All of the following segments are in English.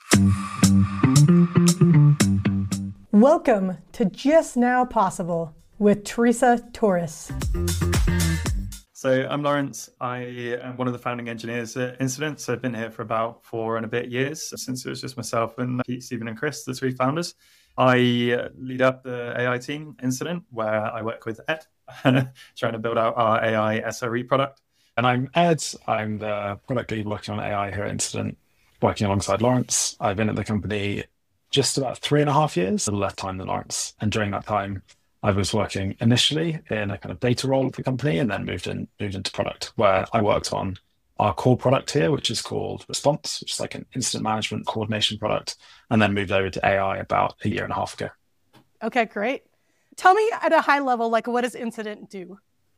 Welcome to Just Now Possible with Teresa Torres. So I'm Lawrence. I am one of the founding engineers at Incident. So I've been here for about 4 and a bit years, since it was just myself and Pete, Stephen and Chris, the 3 founders. I lead up the AI team Incident, where I work with Ed, trying to build out our AI SRE product. And I'm Ed. I'm the product lead working on AI here at Incident, working alongside Lawrence. I've been at the company just about 3.5 years, a little less time than Lawrence. And during that time, I was working initially in a kind of data role at the company and then moved into product, where I worked on our core product here, which is called Response, which is like an incident management coordination product, and then moved over to AI about 1.5 years ago. Okay, great. Tell me at a high level, like, what does Incident do?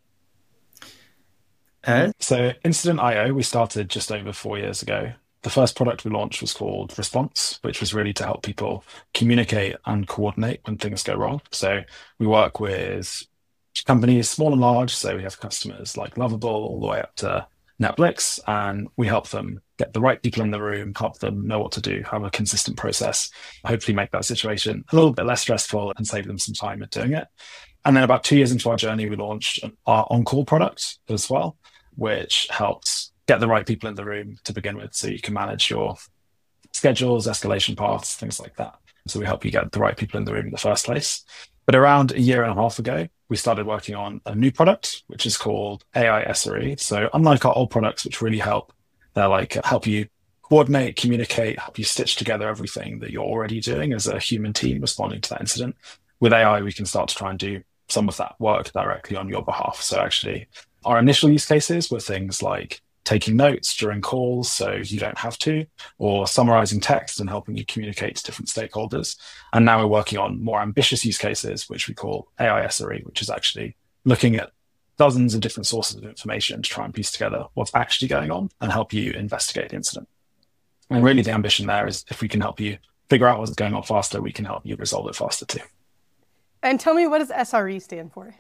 So Incident.io, we started just over 4 years ago. The first product we launched was called Response, which was really to help people communicate and coordinate when things go wrong. So we work with companies, small and large. So we have customers like Lovable all the way up to Netflix, and we help them get the right people in the room, help them know what to do, have a consistent process, hopefully make that situation a little bit less stressful and save them some time in doing it. And then about 2 years into our journey, we launched our on-call product as well, which helps get the right people in the room to begin with, so you can manage your schedules, escalation paths, things like that. So we help you get the right people in the room in the first place. But around 1.5 years ago, we started working on a new product, which is called AI SRE. So unlike our old products, which really help, they're like help you coordinate, communicate, help you stitch together everything that you're already doing as a human team responding to that incident. With AI, we can start to try and do some of that work directly on your behalf. So actually, our initial use cases were things like taking notes during calls so you don't have to, or summarizing text and helping you communicate to different stakeholders. And now we're working on more ambitious use cases, which we call AI SRE, which is actually looking at dozens of different sources of information to try and piece together what's actually going on and help you investigate the incident. And really the ambition there is if we can help you figure out what's going on faster, we can help you resolve it faster too. And tell me, what does SRE stand for?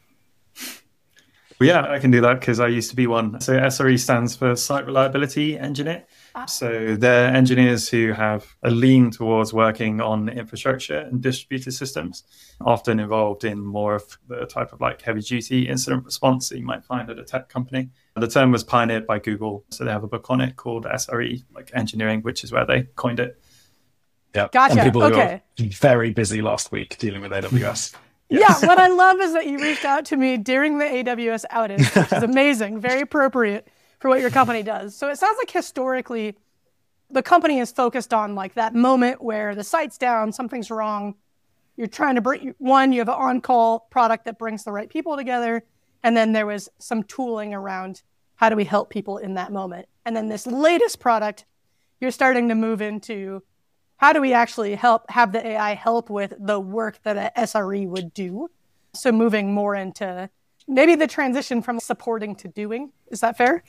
Well, yeah, I can do that because I used to be one. So SRE stands for Site Reliability Engineer. So they're engineers who have a lean towards working on infrastructure and distributed systems, often involved in more of the type of like heavy duty incident response that you might find at a tech company. The term was pioneered by Google. So they have a book on it called SRE, like engineering, which is where they coined it. Yeah. Gotcha. And people who Okay. are very busy last week dealing with AWS. Yeah, what I love is that you reached out to me during the AWS outage, which is amazing, very appropriate for what your company does. So it sounds like historically, the company is focused on like that moment where the site's down, something's wrong. You're trying to bring, one, you have an on-call product that brings the right people together. And then there was some tooling around how do we help people in that moment. And then this latest product, you're starting to move into how do we actually have the AI help with the work that an SRE would do? So moving more into maybe the transition from supporting to doing. Is that fair?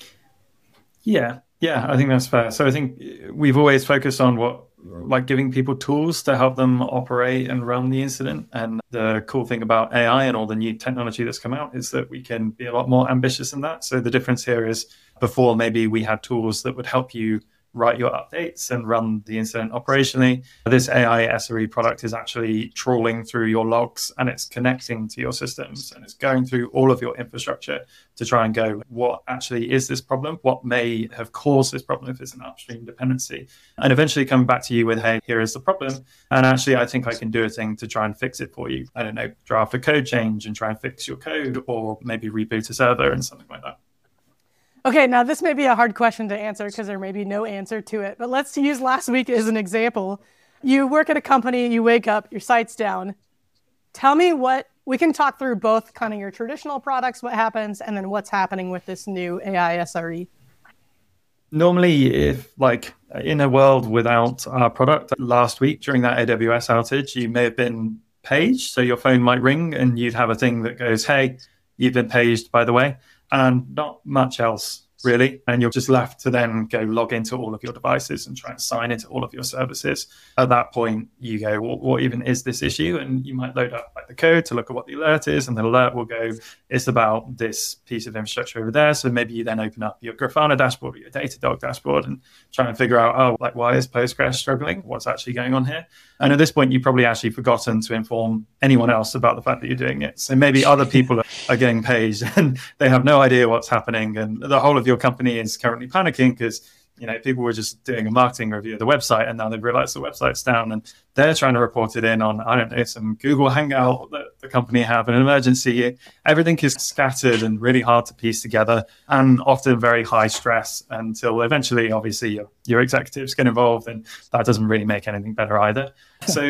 Yeah, I think that's fair. So I think we've always focused on like giving people tools to help them operate and run the incident. And the cool thing about AI and all the new technology that's come out is that we can be a lot more ambitious than that. So the difference here is before maybe we had tools that would help you write your updates and run the incident operationally. This AI SRE product is actually trawling through your logs and it's connecting to your systems and it's going through all of your infrastructure to try and go, what actually is this problem? What may have caused this problem if it's an upstream dependency? And eventually coming back to you with, hey, here is the problem. And actually, I think I can do a thing to try and fix it for you. I don't know, draft a code change and try and fix your code, or maybe reboot a server and something like that. Okay, now this may be a hard question to answer because there may be no answer to it, but let's use last week as an example. You work at a company, you wake up, your site's down. Tell me we can talk through both kind of your traditional products, what happens, and then what's happening with this new AI SRE. Normally, if like in a world without our product, last week during that AWS outage, you may have been paged. So your phone might ring and you'd have a thing that goes, hey, you've been paged, by the way. And not much else. really. And you're just left to then go log into all of your devices and try and sign into all of your services. At that point, you go, well, what even is this issue? And you might load up like the code to look at what the alert is, and the alert will go, it's about this piece of infrastructure over there. So maybe you then open up your Grafana dashboard or your Datadog dashboard and try and figure out, oh, like, why is Postgres struggling? What's actually going on here? And at this point, you've probably actually forgotten to inform anyone else about the fact that you're doing it. So maybe other people are getting paged and they have no idea what's happening. And the whole of your company is currently panicking because, you know, people were just doing a marketing review of the website and now they've realized the website's down and they're trying to report it in on, I don't know, some Google Hangout that the company have an emergency. Everything is scattered and really hard to piece together and often very high stress until eventually, obviously, your executives get involved, and that doesn't really make anything better either. So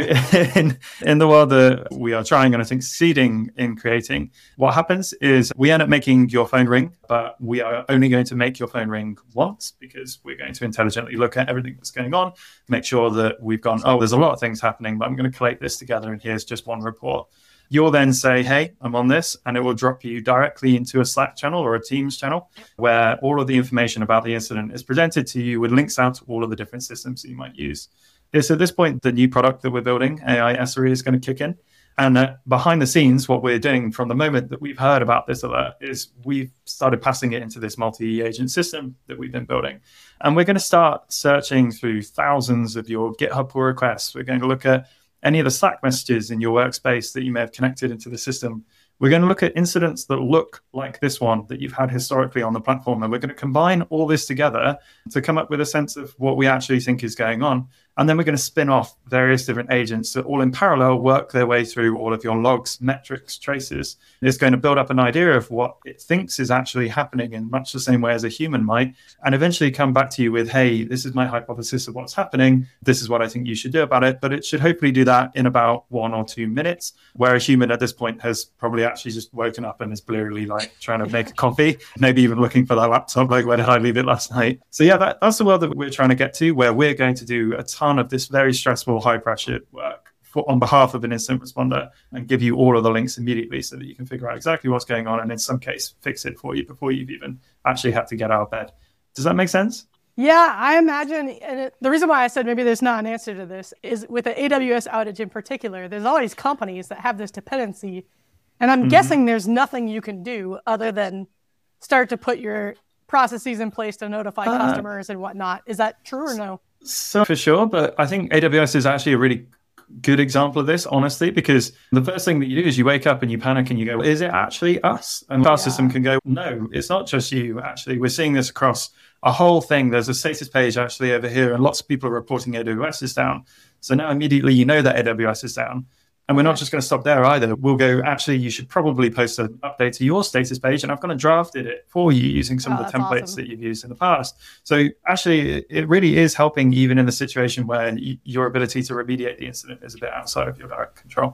in the world that we are trying and I think succeeding in creating, what happens is we end up making your phone ring, but we are only going to make your phone ring once because we're going to intelligently look at everything that's going on, make sure that we've gone, oh, there's a lot of things happening, but I'm going to collate this together and here's just one report. You'll then say, hey, I'm on this, and it will drop you directly into a Slack channel or a Teams channel where all of the information about the incident is presented to you with links out to all of the different systems that you might use. It's at this point, the new product that we're building, AI SRE, is going to kick in. And behind the scenes, what we're doing from the moment that we've heard about this alert is we've started passing it into this multi-agent system that we've been building. And we're going to start searching through thousands of your GitHub pull requests. We're going to look at any of the Slack messages in your workspace that you may have connected into the system. We're going to look at incidents that look like this one that you've had historically on the platform. And we're going to combine all this together to come up with a sense of what we actually think is going on. And then we're going to spin off various different agents that all in parallel work their way through all of your logs, metrics, traces. It's going to build up an idea of what it thinks is actually happening in much the same way as a human might, and eventually come back to you with, hey, this is my hypothesis of what's happening. This is what I think you should do about it. But it should hopefully do that in about 1 or 2 minutes, where a human at this point has probably actually just woken up and is blearily like trying to make a coffee, maybe even looking for their laptop, like, where did I leave it last night? So yeah, that's the world that we're trying to get to, where we're going to do a ton of this very stressful, high-pressure work on behalf of an incident responder and give you all of the links immediately so that you can figure out exactly what's going on and in some case fix it for you before you've even actually had to get out of bed. Does that make sense? Yeah, I imagine, and the reason why I said maybe there's not an answer to this is with the AWS outage in particular, there's all these companies that have this dependency, and I'm guessing there's nothing you can do other than start to put your processes in place to notify customers and whatnot. Is that true or no? So for sure, but I think AWS is actually a really good example of this, honestly, because the first thing that you do is you wake up and you panic and you go, is it actually us? And our system can go, no, it's not just you. Actually, we're seeing this across a whole thing. There's a status page actually over here, and lots of people are reporting AWS is down. So now immediately you know that AWS is down. And we're not just going to stop there either. We'll go, actually, you should probably post an update to your status page. And I've gone and drafted it for you using some of the templates that you've used in the past. So actually, it really is helping even in the situation where your ability to remediate the incident is a bit outside of your direct control.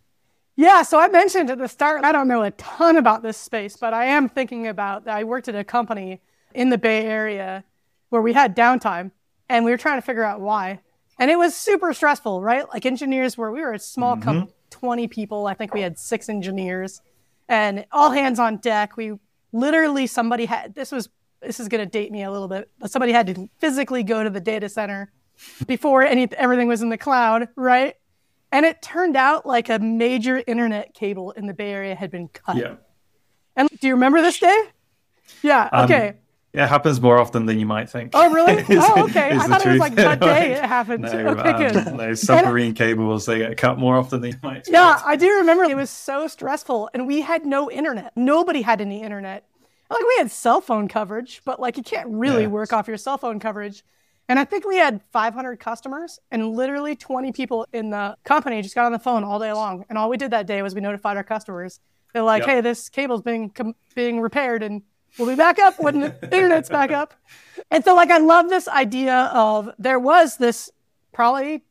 Yeah, so I mentioned at the start, I don't know a ton about this space, but I am thinking about that. I worked at a company in the Bay Area where we had downtime and we were trying to figure out why. And it was super stressful, right? Like engineers we were a small company, 20 people. I think we had 6 engineers and all hands on deck. We literally, somebody had, this is going to date me a little bit, but somebody had to physically go to the data center before everything was in the cloud, right? And it turned out like a major internet cable in the Bay Area had been cut. Yeah. And do you remember this day? Yeah, okay. It happens more often than you might think. Oh, really? Oh, okay. I thought it was like that day it happened. No, okay, good. No, submarine cables, they get cut more often than you might expect. Yeah, I do remember it was so stressful, and we had no internet. Nobody had any internet. Like, we had cell phone coverage, but like you can't really work off your cell phone coverage. And I think we had 500 customers, and literally 20 people in the company just got on the phone all day long. And all we did that day was we notified our customers. They're like, hey, this cable's being repaired, and we'll be back up when the internet's back up. And so like, I love this idea of there was this probably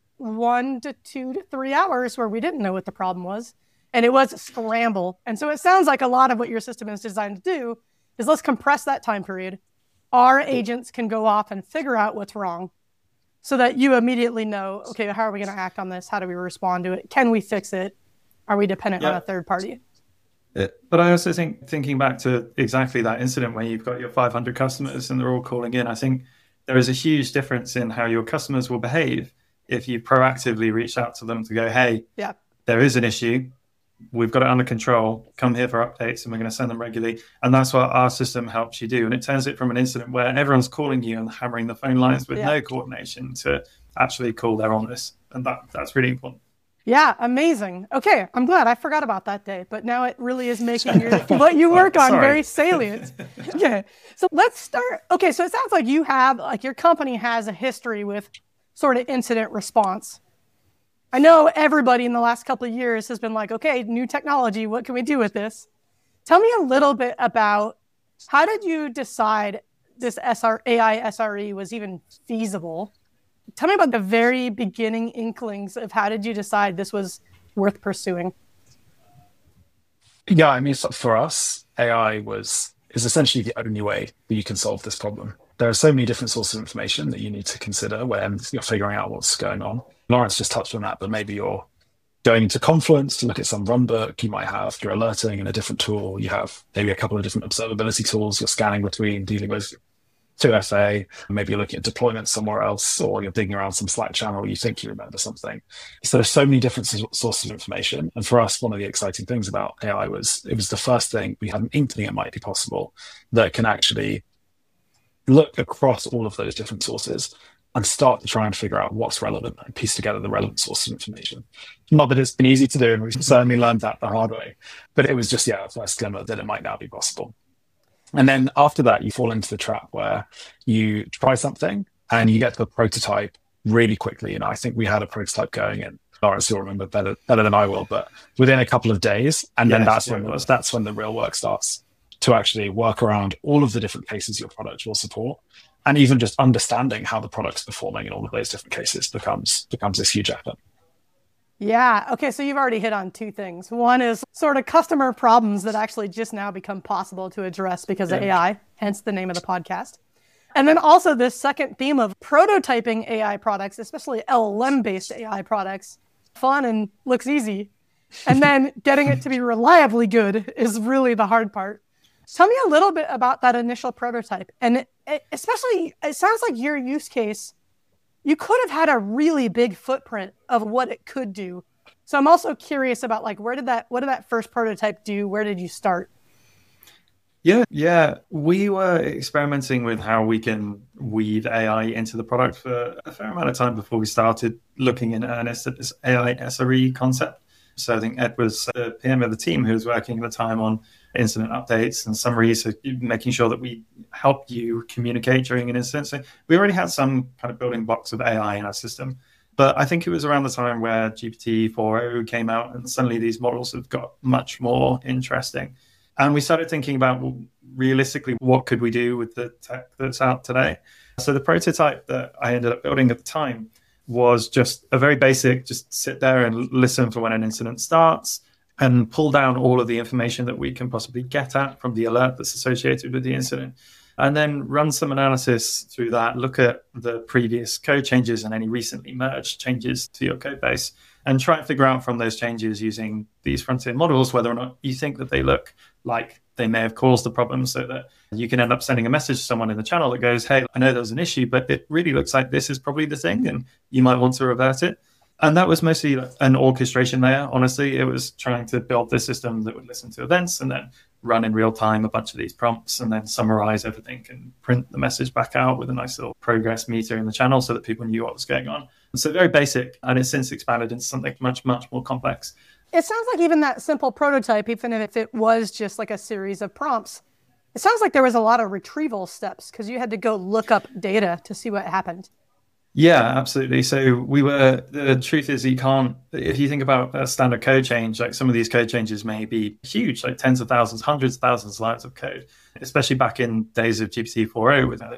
1 to 2 to 3 hours where we didn't know what the problem was. And it was a scramble. And so it sounds like a lot of what your system is designed to do is let's compress that time period. Our agents can go off and figure out what's wrong so that you immediately know, okay, how are we going to act on this? How do we respond to it? Can we fix it? Are we dependent on a third party? But I also think, thinking back to exactly that incident where you've got your 500 customers and they're all calling in, I think there is a huge difference in how your customers will behave if you proactively reach out to them to go, hey, Yeah. there is an issue. We've got it under control. Come here for updates, and we're going to send them regularly. And that's what our system helps you do. And it turns it from an incident where everyone's calling you and hammering the phone lines with no coordination to actually call, they're on this. And that's really important. Yeah, amazing. Okay, I'm glad. I forgot about that day, but now it really is making what you work on very salient. Okay, so let's start. Okay, so it sounds like you have, like, your company has a history with sort of incident response. I know everybody in the last couple of years has been like, okay, new technology, what can we do with this? Tell me a little bit about, how did you decide this AI SRE was even feasible? Tell me about the very beginning inklings of how did you decide this was worth pursuing? Yeah, I mean, for us, AI is essentially the only way that you can solve this problem. There are so many different sources of information that you need to consider when you're figuring out what's going on. Lawrence just touched on that, but maybe you're going into Confluence to look at some runbook. You might have your alerting in a different tool. You have maybe a couple of different observability tools you're scanning between, dealing with 2FA. Maybe you're looking at deployment somewhere else, or you're digging around some Slack channel. You think you remember something. So there's so many different sources of information. And for us, one of the exciting things about AI was it was the first thing we had an inkling it might be possible that can actually look across all of those different sources and start to try and figure out what's relevant and piece together the relevant sources of information. Not that it's been easy to do, and we've certainly learned that the hard way, but it was just, a first glimmer that it might now be possible. And then after that, you fall into the trap where you try something and you get to a prototype really quickly. And I think we had a prototype going in. Lawrence, you'll remember better than I will, but within a couple of days. And then that's when the real work starts, to actually work around all of the different cases your product will support. And even just understanding how the product's performing in all of those different cases becomes this huge effort. Yeah. Okay. So you've already hit on two things. One is sort of customer problems that actually just now become possible to address because of AI, hence the name of the podcast. And then also this second theme of prototyping AI products, especially LLM-based AI products, fun and looks easy. And then getting it to be reliably good is really the hard part. Tell me a little bit about that initial prototype. And especially, it sounds like your use case, you could have had a really big footprint of what it could do. So I'm also curious about, like, what did that first prototype do? Where did you start? Yeah. We were experimenting with how we can weave AI into the product for a fair amount of time before we started looking in earnest at this AI SRE concept. So I think Ed was the PM of the team who was working at the time on incident updates and summaries, so making sure that we help you communicate during an incident. So we already had some kind of building blocks of AI in our system. But I think it was around the time where GPT-4o came out, and suddenly these models have got much more interesting. And we started thinking about, well, realistically, what could we do with the tech that's out today? So the prototype that I ended up building at the time was just a very basic, just sit there and listen for when an incident starts and pull down all of the information that we can possibly get at from the alert that's associated with the incident. And then run some analysis through that, look at the previous code changes and any recently merged changes to your code base, and try and figure out from those changes using these frontier models whether or not you think that they look like they may have caused the problem, so that you can end up sending a message to someone in the channel that goes, hey, I know there's an issue, but it really looks like this is probably the thing, and you might want to revert it. And that was mostly an orchestration layer. Honestly, it was trying to build this system that would listen to events and then run in real time a bunch of these prompts and then summarize everything and print the message back out with a nice little progress meter in the channel so that people knew what was going on. So very basic, and it's since expanded into something much, much more complex. It sounds like even that simple prototype, even if it was just like a series of prompts, it sounds like there was a lot of retrieval steps because you had to go look up data to see what happened. Yeah, absolutely. So the truth is, you can't, if you think about a standard code change, like some of these code changes may be huge, like tens of thousands, hundreds of thousands of lines of code, especially back in days of GPT-4o with,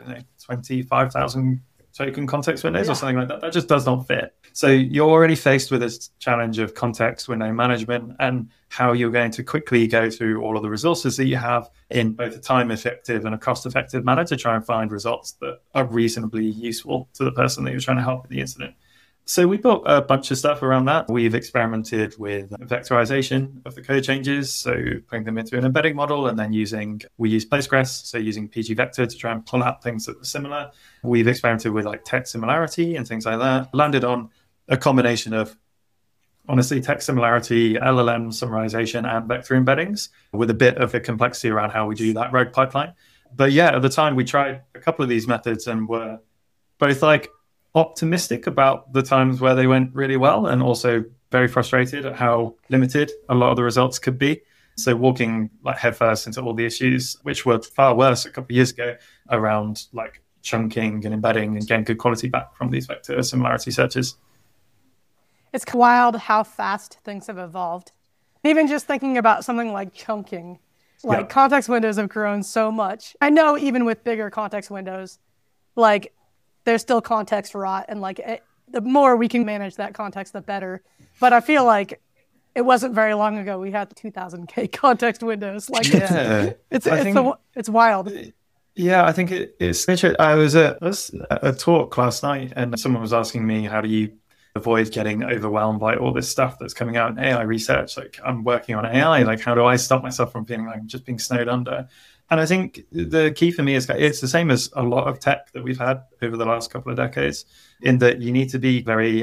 25,000 token context windows or something like that. That just does not fit. So you're already faced with this challenge of context window management and how you're going to quickly go through all of the resources that you have in both a time-effective and a cost-effective manner to try and find results that are reasonably useful to the person that you're trying to help with the incident. So we built a bunch of stuff around that. We've experimented with vectorization of the code changes, so putting them into an embedding model, and then we use Postgres, so using pgvector to try and pull out things that are similar. We've experimented with like text similarity and things like that. Landed on a combination of, honestly, text similarity, LLM summarization, and vector embeddings, with a bit of a complexity around how we do that RAG pipeline. But yeah, at the time we tried a couple of these methods and were both like optimistic about the times where they went really well, and also very frustrated at how limited a lot of the results could be. So walking like headfirst into all the issues, which were far worse a couple of years ago, around like chunking and embedding and getting good quality back from these vector similarity searches. It's wild how fast things have evolved. Even just thinking about something like chunking, like context windows have grown so much. I know even with bigger context windows, like there's still context rot, and like the more we can manage that context, the better. But I feel like it wasn't very long ago we had 2000K context windows. Like it's wild. Yeah, I think it's interesting. I was at a talk last night, and someone was asking me, how do you avoid getting overwhelmed by all this stuff that's coming out in AI research? Like, I'm working on AI, like how do I stop myself from feeling like I'm just being snowed under? And I think the key for me is it's the same as a lot of tech that we've had over the last couple of decades, in that you need to be very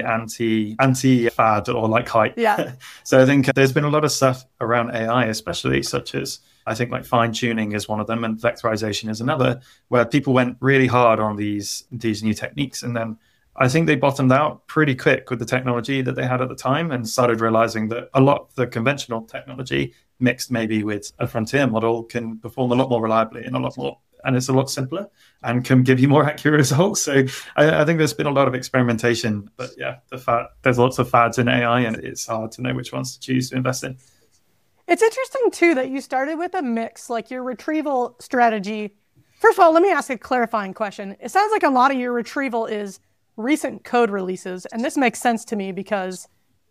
anti-fad or like hype. Yeah. So I think there's been a lot of stuff around AI, especially such as, I think like fine tuning is one of them and vectorization is another, where people went really hard on these new techniques. And then I think they bottomed out pretty quick with the technology that they had at the time, and started realizing that a lot of the conventional technology mixed maybe with a frontier model can perform a lot more reliably and it's a lot simpler and can give you more accurate results. So I think there's been a lot of experimentation, but yeah, there's lots of fads in AI, and it's hard to know which ones to choose to invest in. It's interesting too that you started with a mix, like your retrieval strategy. First of all, let me ask a clarifying question. It sounds like a lot of your retrieval is recent code releases, and this makes sense to me because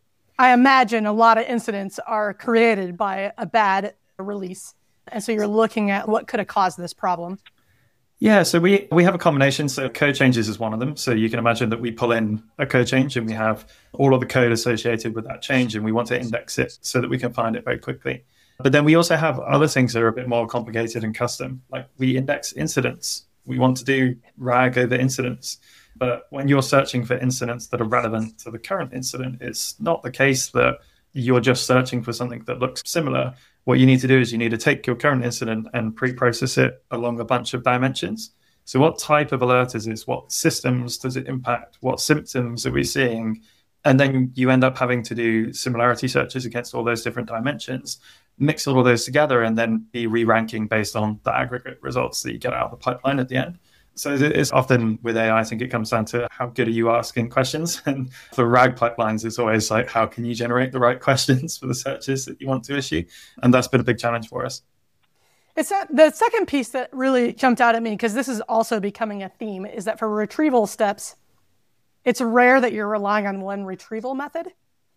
I imagine a lot of incidents are created by a bad release. And so you're looking at what could have caused this problem. Yeah, so we have a combination. So code changes is one of them. So you can imagine that we pull in a code change and we have all of the code associated with that change, and we want to index it so that we can find it very quickly. But then we also have other things that are a bit more complicated and custom. Like we index incidents. We want to do RAG over incidents. But when you're searching for incidents that are relevant to the current incident, it's not the case that you're just searching for something that looks similar. What you need to do is you need to take your current incident and pre-process it along a bunch of dimensions. So what type of alert is this? What systems does it impact? What symptoms are we seeing? And then you end up having to do similarity searches against all those different dimensions, mix all of those together, and then be re-ranking based on the aggregate results that you get out of the pipeline at the end. So it's often with AI, I think it comes down to how good are you asking questions. And for RAG pipelines, it's always like, how can you generate the right questions for the searches that you want to issue? And that's been a big challenge for us. It's the second piece that really jumped out at me, because this is also becoming a theme, is that for retrieval steps, it's rare that you're relying on one retrieval method.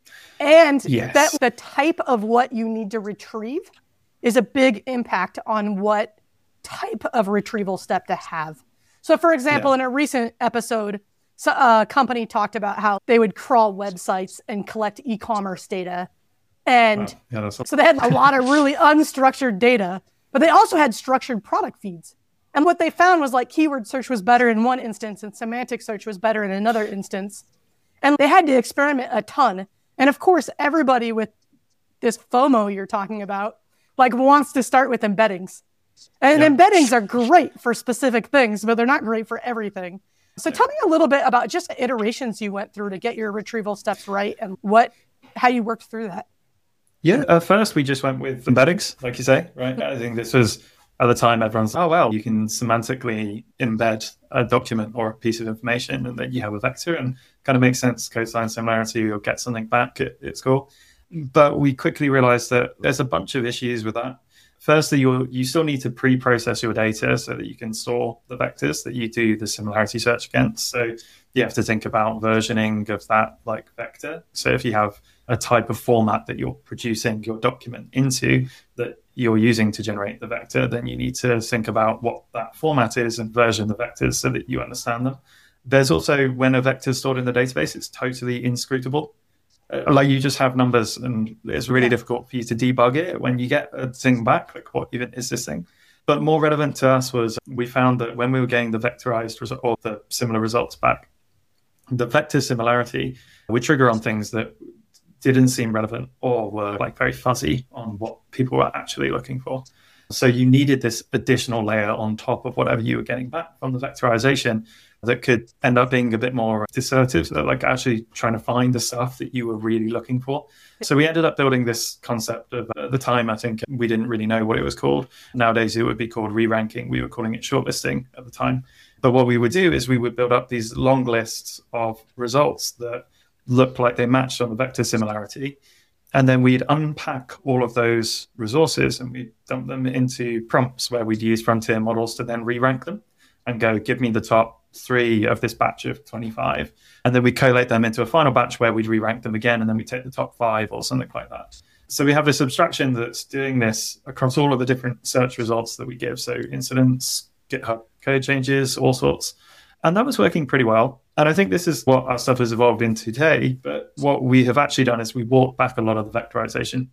And that the type of what you need to retrieve is a big impact on what type of retrieval step to have. So, for example, in a recent episode, a company talked about how they would crawl websites and collect e-commerce data. And so they had a lot of really unstructured data, but they also had structured product feeds. And what they found was like keyword search was better in one instance and semantic search was better in another instance. And they had to experiment a ton. And of course, everybody with this FOMO you're talking about, like wants to start with embeddings. And embeddings are great for specific things, but they're not great for everything. So tell me a little bit about just the iterations you went through to get your retrieval steps right and how you worked through that. Yeah, first we just went with embeddings, like you say, right? I think this was, at the time, everyone's, oh, well, you can semantically embed a document or a piece of information, and then you have a vector, and kind of makes sense, cosine similarity, you'll get something back, it's cool. But we quickly realized that there's a bunch of issues with that. Firstly, you still need to pre-process your data so that you can store the vectors that you do the similarity search against. So you have to think about versioning of that like vector. So if you have a type of format that you're producing your document into that you're using to generate the vector, then you need to think about what that format is and version the vectors so that you understand them. There's also, when a vector is stored in the database, it's totally inscrutable. Like you just have numbers and it's really difficult for you to debug it when you get a thing back, like what even is this thing? But more relevant to us was we found that when we were getting the vectorized result or the similar results back, the vector similarity would trigger on things that didn't seem relevant or were like very fuzzy on what people were actually looking for. So you needed this additional layer on top of whatever you were getting back from the vectorization that could end up being a bit more dissertive, so like actually trying to find the stuff that you were really looking for. So we ended up building this concept of, at the time, I think we didn't really know what it was called. Nowadays, it would be called re-ranking. We were calling it shortlisting at the time. But what we would do is we would build up these long lists of results that looked like they matched on the vector similarity. And then we'd unpack all of those resources and we'd dump them into prompts where we'd use frontier models to then re-rank them and go, give me the top 3 of this batch of 25. And then we collate them into a final batch where we'd re-rank them again. And then we take the top 5 or something like that. So we have this abstraction that's doing this across all of the different search results that we give. So incidents, GitHub code changes, all sorts. And that was working pretty well. And I think this is what our stuff has evolved into today. But what we have actually done is we walked back a lot of the vectorization.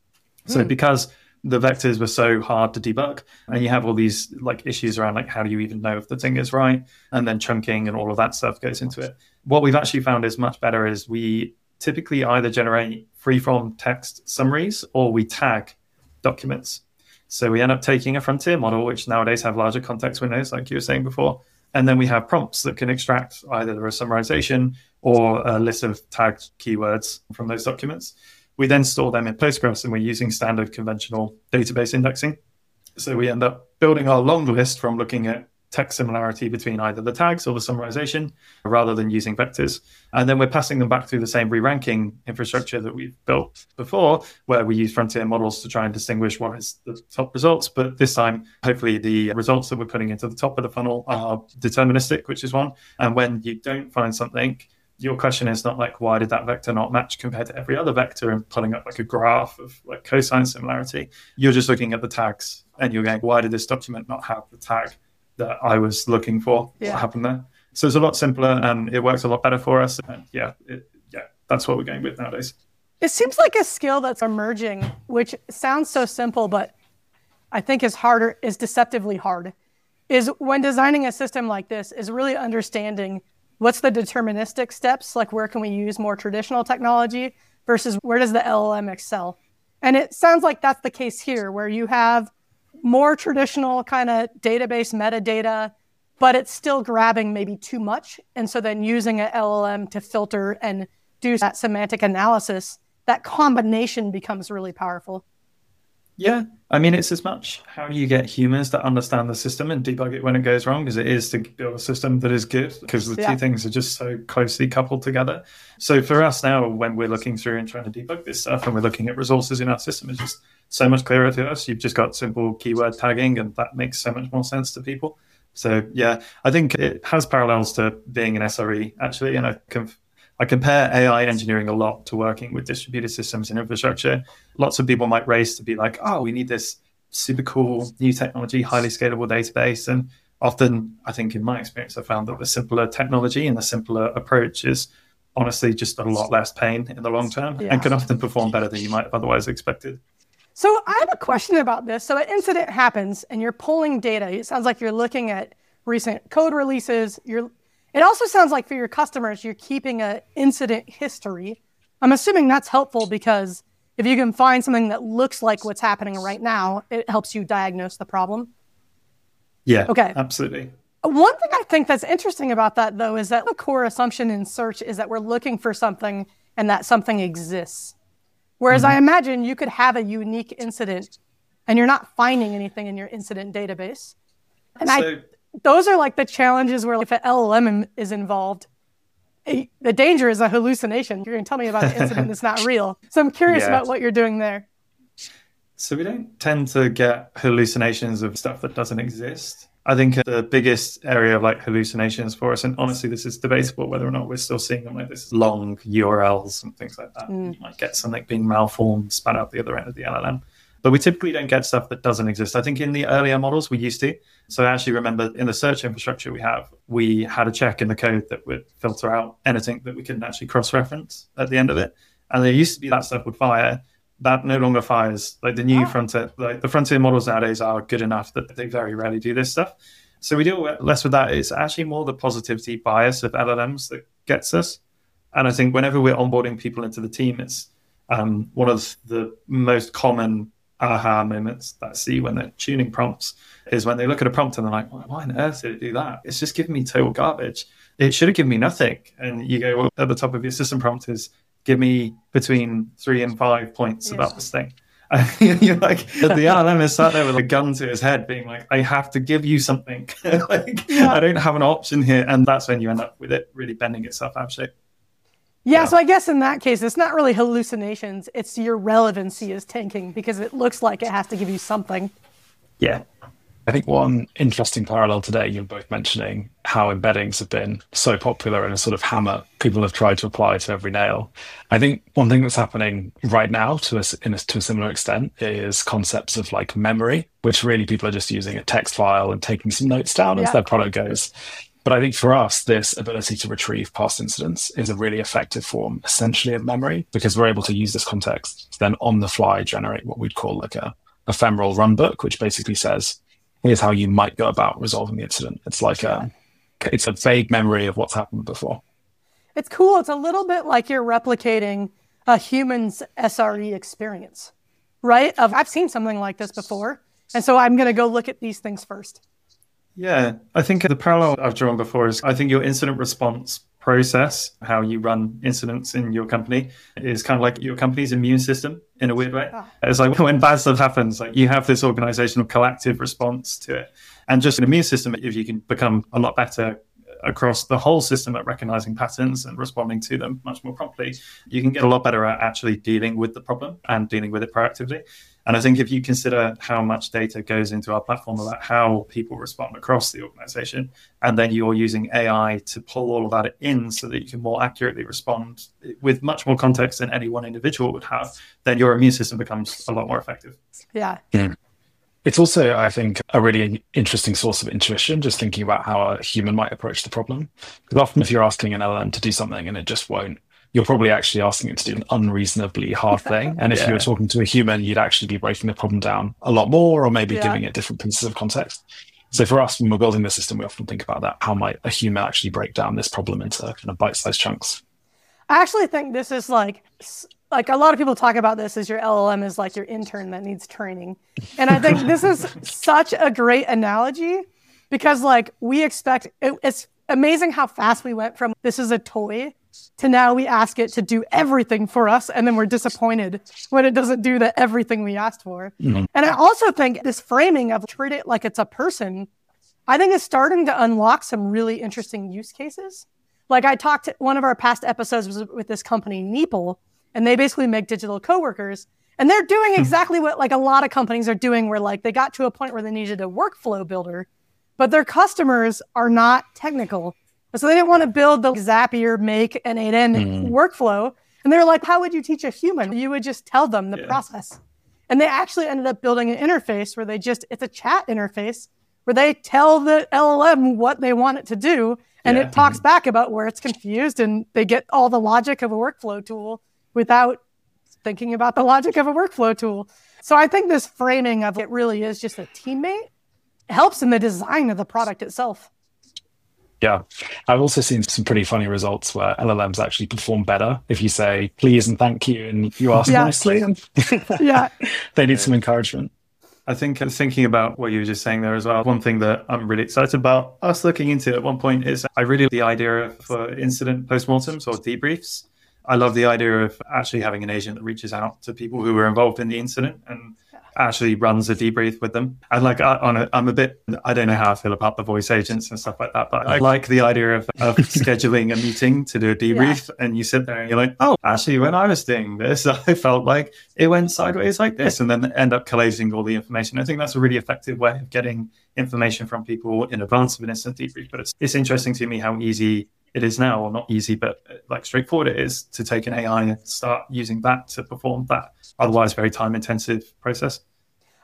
So because the vectors were so hard to debug, and you have all these like issues around like how do you even know if the thing is right, and then chunking and all of that stuff goes into it. What we've actually found is much better is we typically either generate free-form text summaries or we tag documents. So we end up taking a frontier model, which nowadays have larger context windows, like you were saying before, and then we have prompts that can extract either a summarization or a list of tagged keywords from those documents. We then store them in Postgres, and we're using standard conventional database indexing. So we end up building our long list from looking at text similarity between either the tags or the summarization rather than using vectors. And then we're passing them back through the same re-ranking infrastructure that we've built before, where we use frontier models to try and distinguish what is the top results. But this time, hopefully the results that we're putting into the top of the funnel are deterministic, which is one. And when you don't find something, your question is not like, why did that vector not match compared to every other vector, and pulling up like a graph of like cosine similarity. You're just looking at the tags and you're going, why did this document not have the tag that I was looking for? What happened there? So it's a lot simpler and it works a lot better for us. And that's what we're going with nowadays. It seems like a skill that's emerging, which sounds so simple, but I think is deceptively hard, is when designing a system like this is really understanding what's the deterministic steps, like where can we use more traditional technology versus where does the LLM excel? And it sounds like that's the case here, where you have more traditional kind of database metadata, but it's still grabbing maybe too much. And so then using an LLM to filter and do that semantic analysis, that combination becomes really powerful. Yeah, I mean, it's as much how do you get humans to understand the system and debug it when it goes wrong as it is to build a system that is good, because the two things are just so closely coupled together. So for us now, when we're looking through and trying to debug this stuff and we're looking at resources in our system, it's just so much clearer to us. You've just got simple keyword tagging and that makes so much more sense to people. So yeah, I think it has parallels to being an SRE actually, and I compare AI engineering a lot to working with distributed systems and infrastructure. Lots of people might race to be like, oh, we need this super cool new technology, highly scalable database. And often, I think in my experience, I found that the simpler technology and the simpler approach is honestly just a lot less pain in the long term and can often perform better than you might have otherwise expected. So I have a question about this. So an incident happens and you're pulling data. It sounds like you're looking at recent code releases. It also sounds like for your customers, you're keeping an incident history. I'm assuming that's helpful because if you can find something that looks like what's happening right now, it helps you diagnose the problem. Yeah, okay, absolutely. One thing I think that's interesting about that, though, is that the core assumption in search is that we're looking for something and that something exists. Whereas I imagine you could have a unique incident and you're not finding anything in your incident database. And those are like the challenges where if an LLM is involved, the danger is a hallucination. You're going to tell me about an incident that's not real. So I'm curious about what you're doing there. So we don't tend to get hallucinations of stuff that doesn't exist. I think the biggest area of like hallucinations for us, and honestly, this is debatable whether or not we're still seeing them like this long URLs and things like that. You might get something being malformed, spat out the other end of the LLM. But we typically don't get stuff that doesn't exist. I think in the earlier models we used to. So I actually remember in the search infrastructure we had a check in the code that would filter out anything that we couldn't actually cross-reference at the end of it. And there used to be that stuff would fire. That no longer fires. Like the new frontier, like the frontier models nowadays are good enough that they very rarely do this stuff. So we deal less with that. It's actually more the positivity bias of LLMs that gets us. And I think whenever we're onboarding people into the team, it's one of the most common aha moments that I see when they're tuning prompts is when they look at a prompt and they're like, why on earth did it do that? It's just giving me total garbage. It should have given me nothing. And you go, well, at the top of your system prompt is, give me between 3 and 5 points about this thing. You're like, the LLM is sat there with a gun to his head being like, I have to give you something. I don't have an option here. And that's when you end up with it really bending itself out of shape. Yeah, so I guess in that case, it's not really hallucinations. It's your relevancy is tanking because it looks like it has to give you something. Yeah. I think one interesting parallel today, you're both mentioning how embeddings have been so popular and a sort of hammer people have tried to apply to every nail. I think one thing that's happening right now to a similar extent is concepts of like memory, which really people are just using a text file and taking some notes down as their product goes. But I think for us, this ability to retrieve past incidents is a really effective form, essentially, of memory, because we're able to use this context to then on the fly generate what we'd call like a ephemeral runbook, which basically says, here's how you might go about resolving the incident. It's like it's a vague memory of what's happened before. It's cool. It's a little bit like you're replicating a human's SRE experience, right? I've seen something like this before, and so I'm going to go look at these things first. Yeah, I think the parallel I've drawn before is I think your incident response process, how you run incidents in your company, is kind of like your company's immune system in a weird way. It's like when bad stuff happens, like you have this organizational collective response to it. And just an immune system, if you can become a lot better across the whole system at recognizing patterns and responding to them much more promptly, you can get a lot better at actually dealing with the problem and dealing with it proactively. And I think if you consider how much data goes into our platform about how people respond across the organization, and then you're using AI to pull all of that in so that you can more accurately respond with much more context than any one individual would have, then your immune system becomes a lot more effective. Yeah. It's also, I think, a really interesting source of intuition, just thinking about how a human might approach the problem. Because often if you're asking an LLM to do something and it just won't, you're probably actually asking it to do an unreasonably hard thing. And if you were talking to a human, you'd actually be breaking the problem down a lot more, or maybe giving it different pieces of context. So for us, when we're building the system, we often think about that. How might a human actually break down this problem into kind of bite-sized chunks? I actually think this is like a lot of people talk about this as your LLM is like your intern that needs training. And I think this is such a great analogy because like we expect, it's amazing how fast we went from this is a toy to now we ask it to do everything for us, and then we're disappointed when it doesn't do everything we asked for. And I also think this framing of treat it like it's a person, I think is starting to unlock some really interesting use cases. Like I talked to one of our past episodes was with this company, Neeple, and they basically make digital coworkers. And they're doing exactly what like a lot of companies are doing, where like they got to a point where they needed a workflow builder, but their customers are not technical. So they didn't want to build the Zapier, Make, and 8N workflow. And they're like, how would you teach a human? You would just tell them the process. And they actually ended up building an interface where it's a chat interface where they tell the LLM what they want it to do. And it talks back about where it's confused, and they get all the logic of a workflow tool without thinking about the logic of a workflow tool. So I think this framing of it really is just a teammate helps in the design of the product itself. Yeah, I've also seen some pretty funny results where LLMs actually perform better if you say please and thank you and you ask nicely. And they need some encouragement. I think thinking about what you were just saying there as well, one thing that I'm really excited about us looking into at one point is I really like the idea of incident postmortems or debriefs. I love the idea of actually having an agent that reaches out to people who were involved in the incident and actually runs a debrief with them. And like, I don't know how I feel about the voice agents and stuff like that, but I like the idea of scheduling a meeting to do a debrief. And you sit there and you're like, oh, actually, when I was doing this, I felt like it went sideways like this, and then end up collating all the information. I think that's a really effective way of getting information from people in advance of an instant debrief. But it's interesting to me how easy it is now, or not easy, but like straightforward it is to take an AI and start using that to perform that otherwise very time intensive process.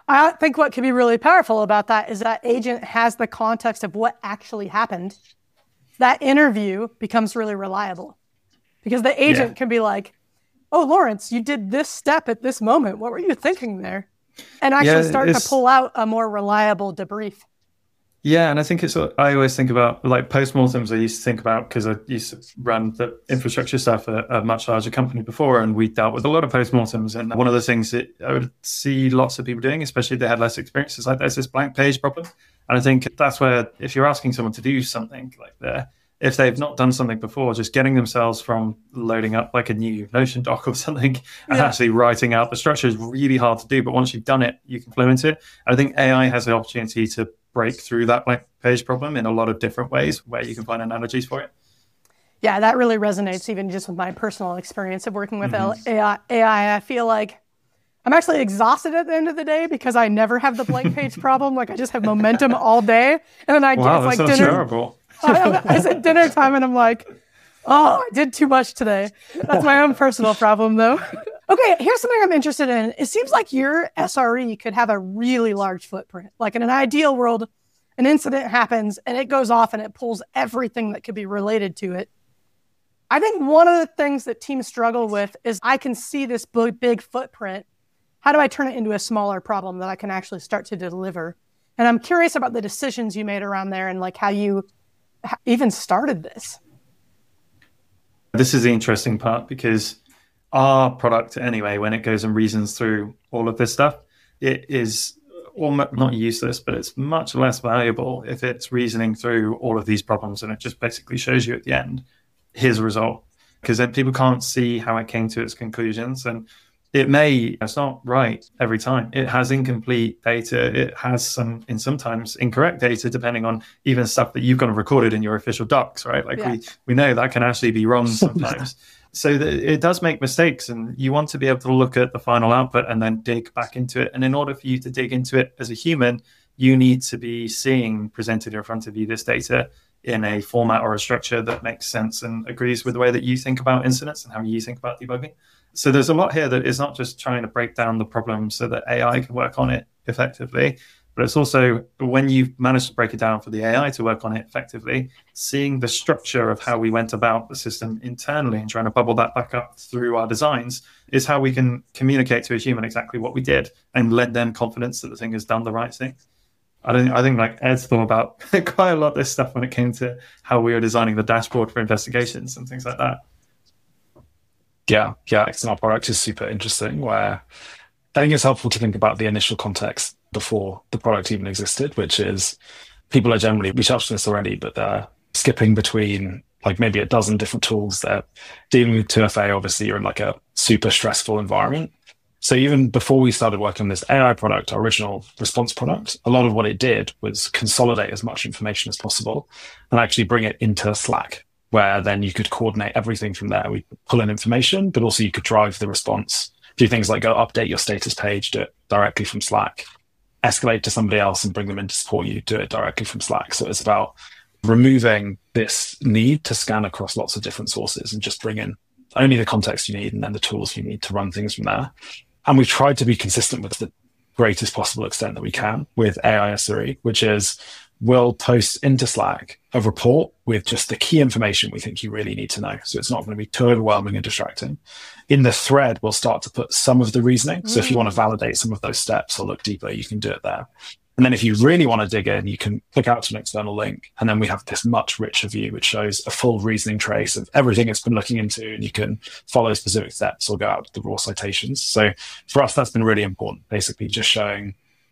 I think what can be really powerful about that is that agent has the context of what actually happened. That interview becomes really reliable because the agent can be like, oh, Lawrence, you did this step at this moment. What were you thinking there? And actually start to pull out a more reliable debrief. Yeah, and I think I always think about like postmortems. I used to think about, because I used to run the infrastructure stuff at a much larger company before, and we dealt with a lot of postmortems. And one of the things that I would see lots of people doing, especially if they had less experience, is like there's this blank page problem. And I think that's where, if you're asking someone to do something like that, if they've not done something before, just getting themselves from loading up like a new Notion doc or something and actually writing out the structure is really hard to do. But once you've done it, you can flow into it. And I think AI has the opportunity to break through that blank page problem in a lot of different ways where you can find analogies for it. Yeah, that really resonates even just with my personal experience of working with AI. I feel like I'm actually exhausted at the end of the day because I never have the blank page problem. Like I just have momentum all day. And then I get like dinner. Terrible. I said dinner time and I'm like, oh, I did too much today. That's my own personal problem though. Okay, here's something I'm interested in. It seems like your SRE could have a really large footprint. Like in an ideal world, an incident happens and it goes off and it pulls everything that could be related to it. I think one of the things that teams struggle with is I can see this big footprint. How do I turn it into a smaller problem that I can actually start to deliver? And I'm curious about the decisions you made around there and like how you even started this. This is the interesting part because our product anyway, when it goes and reasons through all of this stuff, it is almost not useless, but it's much less valuable if it's reasoning through all of these problems and it just basically shows you at the end, here's a result. Because then people can't see how it came to its conclusions. And it's not right every time. It has incomplete data. It has sometimes incorrect data, depending on even stuff that you've got recorded in your official docs, right? Like we know that can actually be wrong sometimes. So it does make mistakes, and you want to be able to look at the final output and then dig back into it. And in order for you to dig into it as a human, you need to be seeing presented in front of you this data in a format or a structure that makes sense and agrees with the way that you think about incidents and how you think about debugging. So there's a lot here that is not just trying to break down the problem so that AI can work on it effectively, but it's also when you've managed to break it down for the AI to work on it effectively, seeing the structure of how we went about the system internally and trying to bubble that back up through our designs is how we can communicate to a human exactly what we did and lend them confidence that the thing has done the right thing. I think like Ed's thought about quite a lot of this stuff when it came to how we were designing the dashboard for investigations and things like that. Yeah, our product is super interesting where I think it's helpful to think about the initial context before the product even existed, which is people are generally, we touched on this already, but they're skipping between like maybe a dozen different tools. They're dealing with 2FA, obviously you're in like a super stressful environment. So even before we started working on this AI product, our original response product, a lot of what it did was consolidate as much information as possible and actually bring it into Slack, where then you could coordinate everything from there. We could pull in information, but also you could drive the response, do things like go update your status page, do it directly from Slack, escalate to somebody else and bring them in to support you, do it directly from Slack. So it's about removing this need to scan across lots of different sources and just bring in only the context you need and then the tools you need to run things from there. And we've tried to be consistent with the greatest possible extent that we can with AI SRE, which is we'll post into Slack a report with just the key information we think you really need to know. So it's not going to be too overwhelming and distracting. In the thread, we'll start to put some of the reasoning. So if you want to validate some of those steps or look deeper, you can do it there. And then if you really want to dig in, you can click out to an external link. And then we have this much richer view, which shows a full reasoning trace of everything it's been looking into. And you can follow specific steps or go out to the raw citations. So for us, that's been really important, basically just showing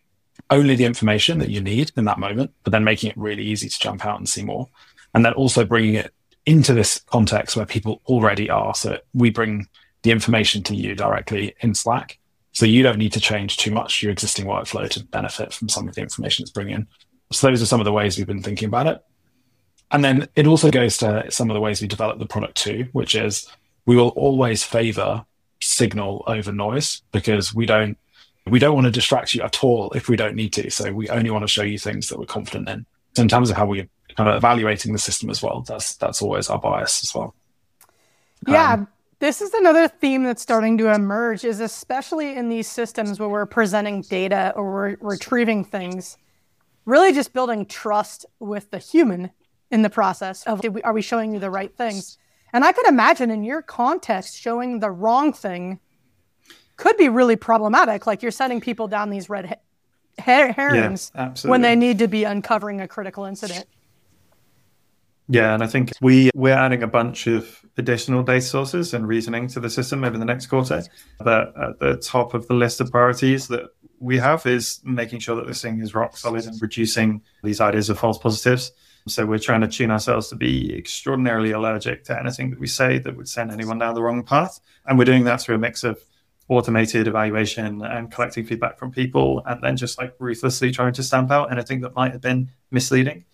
only the information that you need in that moment, but then making it really easy to jump out and see more. And then also bringing it into this context where people already are. So we bring the information to you directly in Slack. So you don't need to change too much your existing workflow to benefit from some of the information it's bringing in. So those are some of the ways we've been thinking about it. And then it also goes to some of the ways we develop the product too, which is we will always favor signal over noise because we don't want to distract you at all if we don't need to. So we only want to show you things that we're confident in. So in terms of how we're kind of evaluating the system as well, that's always our bias as well. Yeah. This is another theme that's starting to emerge, is especially in these systems where we're presenting data or we're retrieving things, really just building trust with the human in the process of, are we showing you the right things? And I could imagine in your context, showing the wrong thing could be really problematic. Like you're sending people down these red herrings when they need to be uncovering a critical incident. Yeah, and I think we're adding a bunch of additional data sources and reasoning to the system over the next quarter. But at the top of the list of priorities that we have is making sure that this thing is rock solid and reducing these ideas of false positives. So we're trying to tune ourselves to be extraordinarily allergic to anything that we say that would send anyone down the wrong path. And we're doing that through a mix of automated evaluation and collecting feedback from people, and then just like ruthlessly trying to stamp out anything that might have been misleading.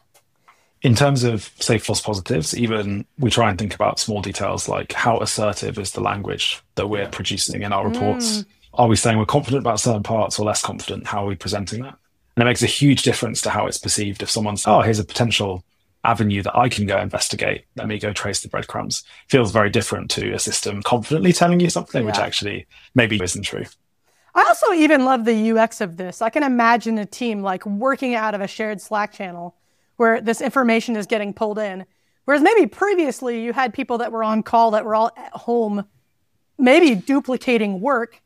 In terms of, say, false positives, even we try and think about small details like how assertive is the language that we're producing in our reports? Are we saying we're confident about certain parts or less confident? How are we presenting that? And it makes a huge difference to how it's perceived. If someone's, oh, here's a potential avenue that I can go investigate, let me go trace the breadcrumbs, feels very different to a system confidently telling you something, which actually maybe isn't true. I also even love the UX of this. I can imagine a team like working out of a shared Slack channel where this information is getting pulled in. Whereas maybe previously you had people that were on call that were all at home, maybe duplicating work.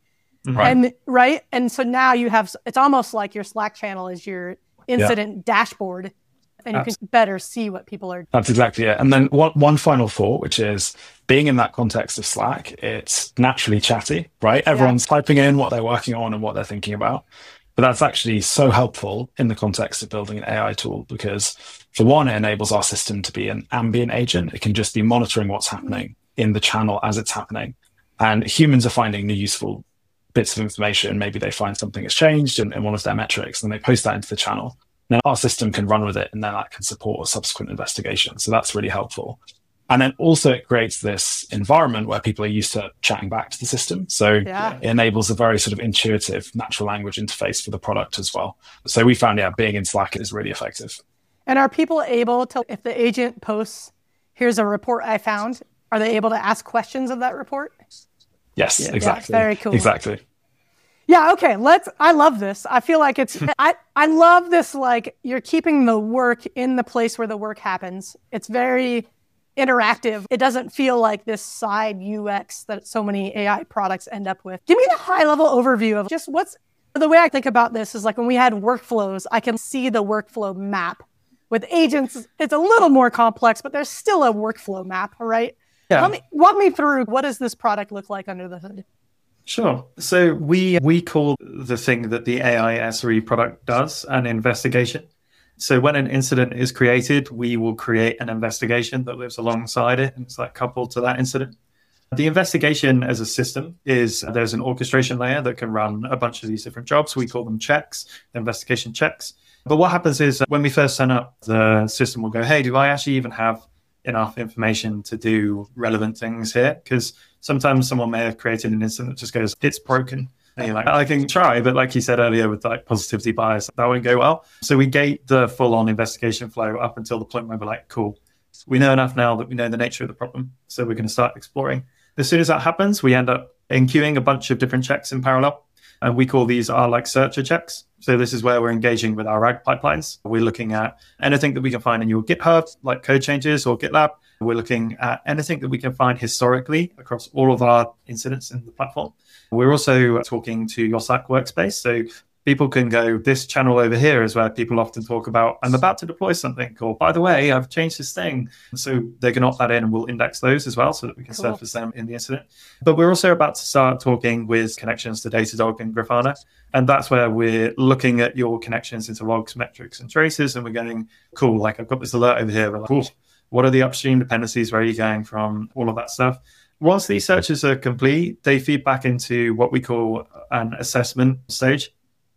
Right. And so now you have, it's almost like your Slack channel is your incident dashboard, and you can better see what people are. That's exactly it. And then one final thought, which is being in that context of Slack, it's naturally chatty, right? Everyone's typing in what they're working on and what they're thinking about. But that's actually so helpful in the context of building an AI tool, because for one, it enables our system to be an ambient agent. It can just be monitoring what's happening in the channel as it's happening. And humans are finding new useful bits of information. Maybe they find something has changed in one of their metrics and they post that into the channel. Then our system can run with it, and then that can support a subsequent investigation. So that's really helpful. And then also it creates this environment where people are used to chatting back to the system. So it enables a very sort of intuitive natural language interface for the product as well. So we found, being in Slack is really effective. And are people able to, if the agent posts, here's a report I found, are they able to ask questions of that report? Yes, exactly. Very cool. Exactly. Yeah, okay. I love this. I feel like it's, I love this, like you're keeping the work in the place where the work happens. It's very interactive. It doesn't feel like this side UX that so many AI products end up with. Give me the high level overview of just the way I think about this is like when we had workflows, I can see the workflow map. With agents, it's a little more complex, but there's still a workflow map, right? Yeah. Walk me through, what does this product look like under the hood? Sure. So we call the thing that the AI SRE product does an investigation. So when an incident is created, we will create an investigation that lives alongside it, and it's like coupled to that incident. The investigation as a system is there's an orchestration layer that can run a bunch of these different jobs. We call them checks, investigation checks. But what happens is when we first sign up, the system will go, hey, do I actually even have enough information to do relevant things here? Because sometimes someone may have created an incident that just goes, it's broken. And you're like, I can try, but like you said earlier with like positivity bias, that won't go well. So we gate the full-on investigation flow up until the point where we're like, cool, we know enough now that we know the nature of the problem. So we're going to start exploring. As soon as that happens, we end up enqueuing a bunch of different checks in parallel. And we call these our like searcher checks. So this is where we're engaging with our RAG pipelines. We're looking at anything that we can find in your GitHub, like code changes or GitLab. We're looking at anything that we can find historically across all of our incidents in the platform. We're also talking to your Slack workspace. So people can go, this channel over here is where people often talk about, I'm about to deploy something, or by the way, I've changed this thing. So they can opt that in and we'll index those as well so that we can surface them in the incident. But we're also about to start talking with connections to Datadog and Grafana. And that's where we're looking at your connections into logs, metrics, and traces. And we're going, cool, like I've got this alert over here. We're like, cool, what are the upstream dependencies? Where are you going from? All of that stuff. Once these searches are complete, they feed back into what we call an assessment stage.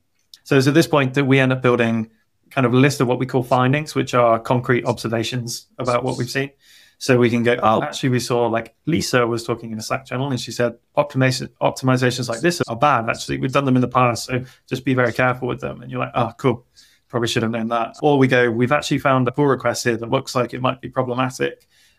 So it's at this point that we end up building kind of a list of what we call findings, which are concrete observations about what we've seen. So we can go, oh, actually, we saw like Lisa was talking in a Slack channel and she said optimizations like this are bad. Actually, we've done them in the past. So just be very careful with them. And you're like, oh, cool. Probably should have known that. Or we go, we've actually found a pull request here that looks like it might be problematic.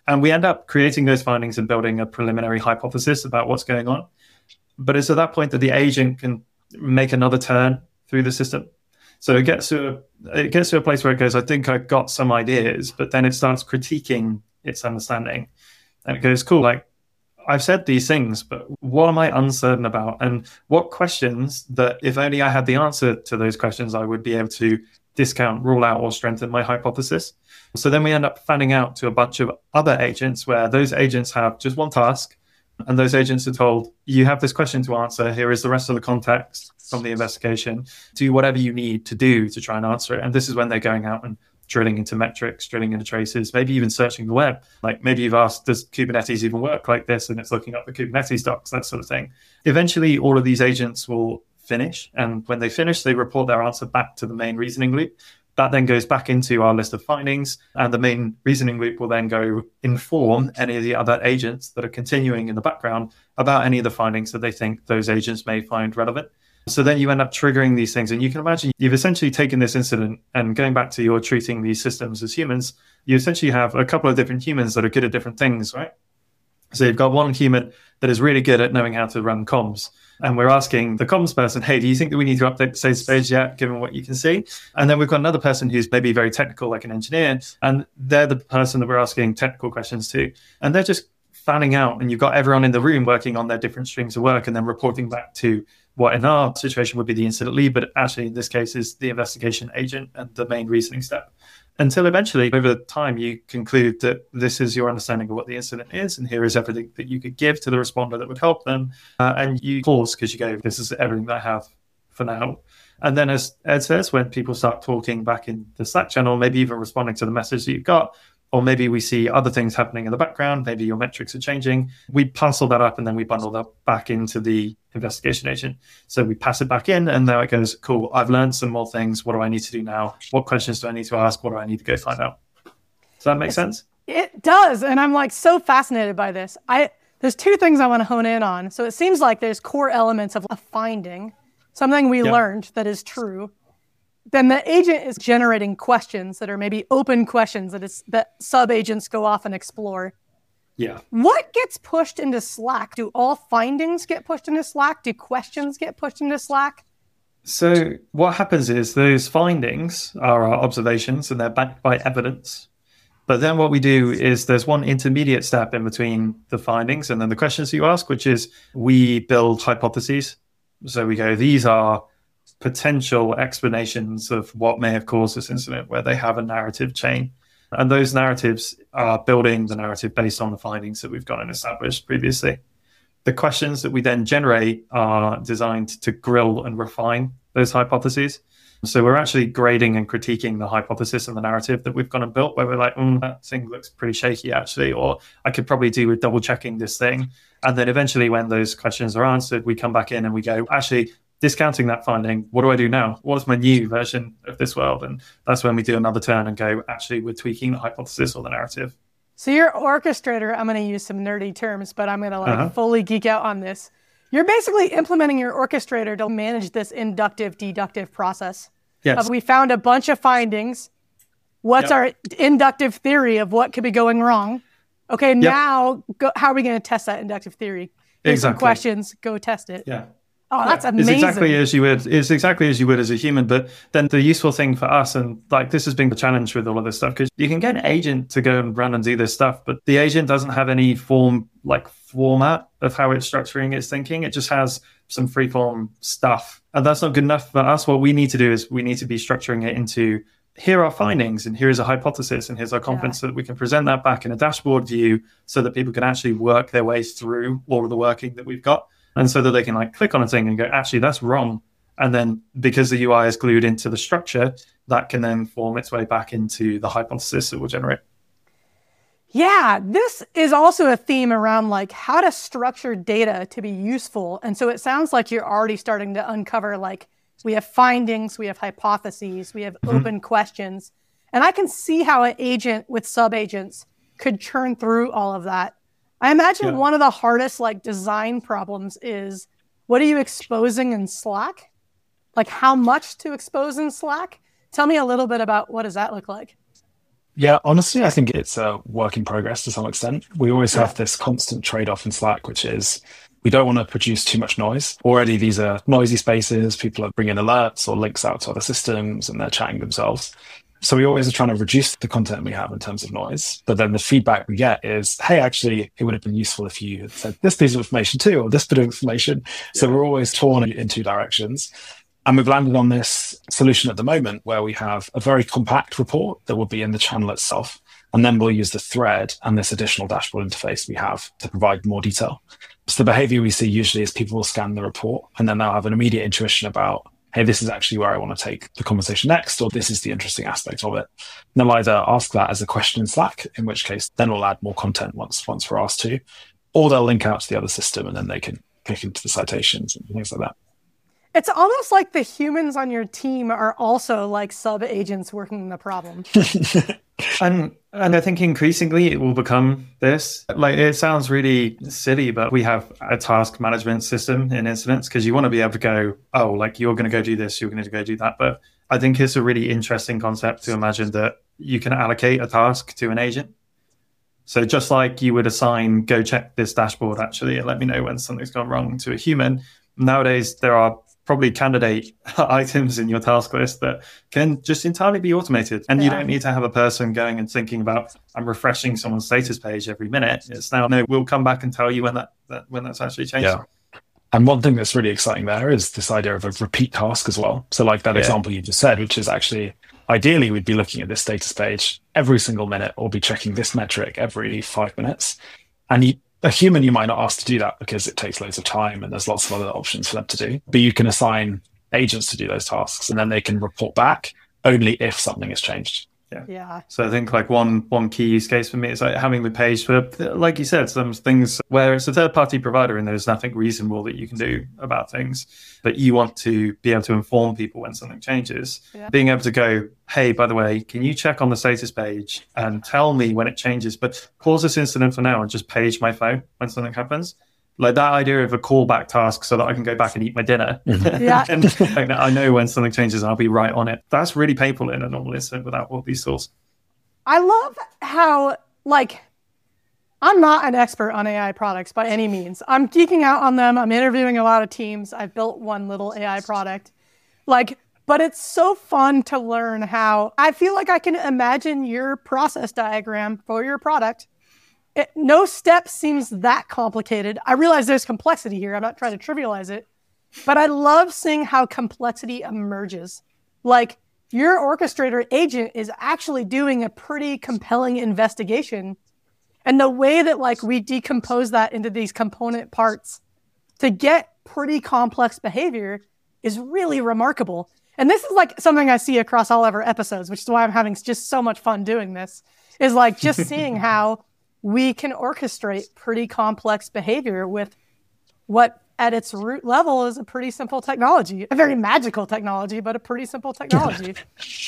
And we end up creating those findings and building a preliminary hypothesis about what's going on. But it's at that point that the agent can make another turn through the system. So it gets to a place where it goes, I think I got some ideas, but then it starts critiquing its understanding. And it goes, cool, like I've said these things, but what am I uncertain about? And what questions that if only I had the answer to those questions, I would be able to discount, rule out, or strengthen my hypothesis. So then we end up fanning out to a bunch of other agents where those agents have just one task. And those agents are told, you have this question to answer. Here is the rest of the context from the investigation. Do whatever you need to do to try and answer it. And this is when they're going out and drilling into metrics, drilling into traces, maybe even searching the web. Like maybe you've asked, does Kubernetes even work like this? And it's looking up the Kubernetes docs, that sort of thing. Eventually, all of these agents will finish. And when they finish, they report their answer back to the main reasoning loop. That then goes back into our list of findings, and the main reasoning loop will then go inform any of the other agents that are continuing in the background about any of the findings that they think those agents may find relevant. So then you end up triggering these things. And you can imagine you've essentially taken this incident and going back to your treating these systems as humans, you essentially have a couple of different humans that are good at different things, right? So you've got one human that is really good at knowing how to run comms. And we're asking the comms person, hey, do you think that we need to update the state page yet, given what you can see? And then we've got another person who's maybe very technical, like an engineer, and they're the person that we're asking technical questions to. And they're just fanning out, and you've got everyone in the room working on their different streams of work and then reporting back to what in our situation would be the incident lead, but actually in this case is the investigation agent and the main reasoning step. Until eventually, over time, you conclude that this is your understanding of what the incident is, and here is everything that you could give to the responder that would help them. And you pause because you go, this is everything that I have for now. And then as Ed says, when people start talking back in the Slack channel, maybe even responding to the message that you've got, or maybe we see other things happening in the background, maybe your metrics are changing, we parcel that up and then we bundle that back into the investigation agent. So we pass it back in and now it goes, cool, I've learned some more things. What do I need to do now? What questions do I need to ask? What do I need to go find out? Does that make sense? It does. And I'm like so fascinated by this. There's two things I want to hone in on. So it seems like there's core elements of a finding, something we learned that is true. Then the agent is generating questions that are maybe open questions that sub-agents go off and explore. Yeah. What gets pushed into Slack? Do all findings get pushed into Slack? Do questions get pushed into Slack? So what happens is those findings are our observations and they're backed by evidence. But then what we do is there's one intermediate step in between the findings and then the questions you ask, which is we build hypotheses. So we go, these are potential explanations of what may have caused this incident, where they have a narrative chain. And those narratives are building the narrative based on the findings that we've got and established previously. The questions that we then generate are designed to grill and refine those hypotheses. So we're actually grading and critiquing the hypothesis and the narrative that we've gone and built, where we're like, that thing looks pretty shaky, actually, or I could probably do with double checking this thing. And then eventually when those questions are answered, we come back in and we go, actually, discounting that finding, what do I do now? What's my new version of this world? And that's when we do another turn and go, actually, we're tweaking the hypothesis or the narrative. So your orchestrator, I'm going to use some nerdy terms, but I'm going to fully geek out on this. You're basically implementing your orchestrator to manage this inductive, deductive process. Yes. We found a bunch of findings. What's our inductive theory of what could be going wrong? Okay, now how are we going to test that inductive theory? Here's some questions, go test it. Yeah. Oh, that's amazing. It's exactly as you would as a human. But then the useful thing for us, and like this has been the challenge with all of this stuff, because you can get an agent to go and run and do this stuff, but the agent doesn't have any format of how it's structuring its thinking. It just has some freeform stuff. And that's not good enough for us. What we need to do is we need to be structuring it into, here are findings, and here's a hypothesis, and here's our confidence, so that we can present that back in a dashboard view so that people can actually work their way through all of the working that we've got. And so that they can click on a thing and go, actually, that's wrong. And then because the UI is glued into the structure, that can then form its way back into the hypothesis that will generate. Yeah, this is also a theme around how to structure data to be useful. And so it sounds like you're already starting to uncover, we have findings, we have hypotheses, we have open questions. And I can see how an agent with sub-agents could churn through all of that. I imagine one of the hardest design problems is, what are you exposing in Slack? How much to expose in Slack? Tell me a little bit about what does that look like? Yeah, honestly, I think it's a work in progress to some extent. We always Yeah. have this constant trade-off in Slack, which is we don't want to produce too much noise. Already, these are noisy spaces. People are bringing alerts or links out to other systems and they're chatting themselves. So we always are trying to reduce the content we have in terms of noise. But then the feedback we get is, hey, actually, it would have been useful if you had said this piece of information too, or this bit of information. So we're always torn in two directions. And we've landed on this solution at the moment where we have a very compact report that will be in the channel itself. And then we'll use the thread and this additional dashboard interface we have to provide more detail. So the behavior we see usually is people will scan the report and then they'll have an immediate intuition about, hey, this is actually where I want to take the conversation next, or this is the interesting aspect of it. And they'll either ask that as a question in Slack, in which case then we'll add more content once we're asked to, or they'll link out to the other system and then they can click into the citations and things like that. It's almost like the humans on your team are also like sub-agents working on the problem. And I think increasingly it will become this. Like, it sounds really silly, but we have a task management system in incidents because you want to be able to go, oh, like you're going to go do this, you're going to go do that. But I think it's a really interesting concept to imagine that you can allocate a task to an agent. So just like you would assign, go check this dashboard actually and let me know when something's gone wrong to a human, nowadays there are probably candidate items in your task list that can just entirely be automated. And you don't need to have a person going and thinking about, I'm refreshing someone's status page every minute. It's now, no, we'll come back and tell you when that's actually changed. Yeah. And one thing that's really exciting there is this idea of a repeat task as well. So like that example you just said, which is actually, ideally, we'd be looking at this status page every single minute or be checking this metric every 5 minutes. And a human, you might not ask to do that because it takes loads of time and there's lots of other options for them to do. But you can assign agents to do those tasks and then they can report back only if something has changed. Yeah. So I think like one key use case for me is like having the page for, like you said, some things where it's a third-party provider and there's nothing reasonable that you can do about things, but you want to be able to inform people when something changes. Yeah. Being able to go, hey, by the way, can you check on the status page and tell me when it changes, but pause this incident for now and just page my phone when something happens. Like that idea of a callback task so that I can go back and eat my dinner. Yeah. And like, I know when something changes, I'll be right on it. That's really painful in a normal incident without all these tools. I love how, like, I'm not an expert on AI products by any means. I'm geeking out on them. I'm interviewing a lot of teams. I've built one little AI product. Like, but it's so fun to learn how I feel like I can imagine your process diagram for your product. No step seems that complicated. I realize there's complexity here. I'm not trying to trivialize it, but I love seeing how complexity emerges. Like your orchestrator agent is actually doing a pretty compelling investigation. And the way that like we decompose that into these component parts to get pretty complex behavior is really remarkable. And this is like something I see across all of our episodes, which is why I'm having just so much fun doing this, is like just seeing how we can orchestrate pretty complex behavior with what at its root level is a pretty simple technology, a very magical technology, but a pretty simple technology.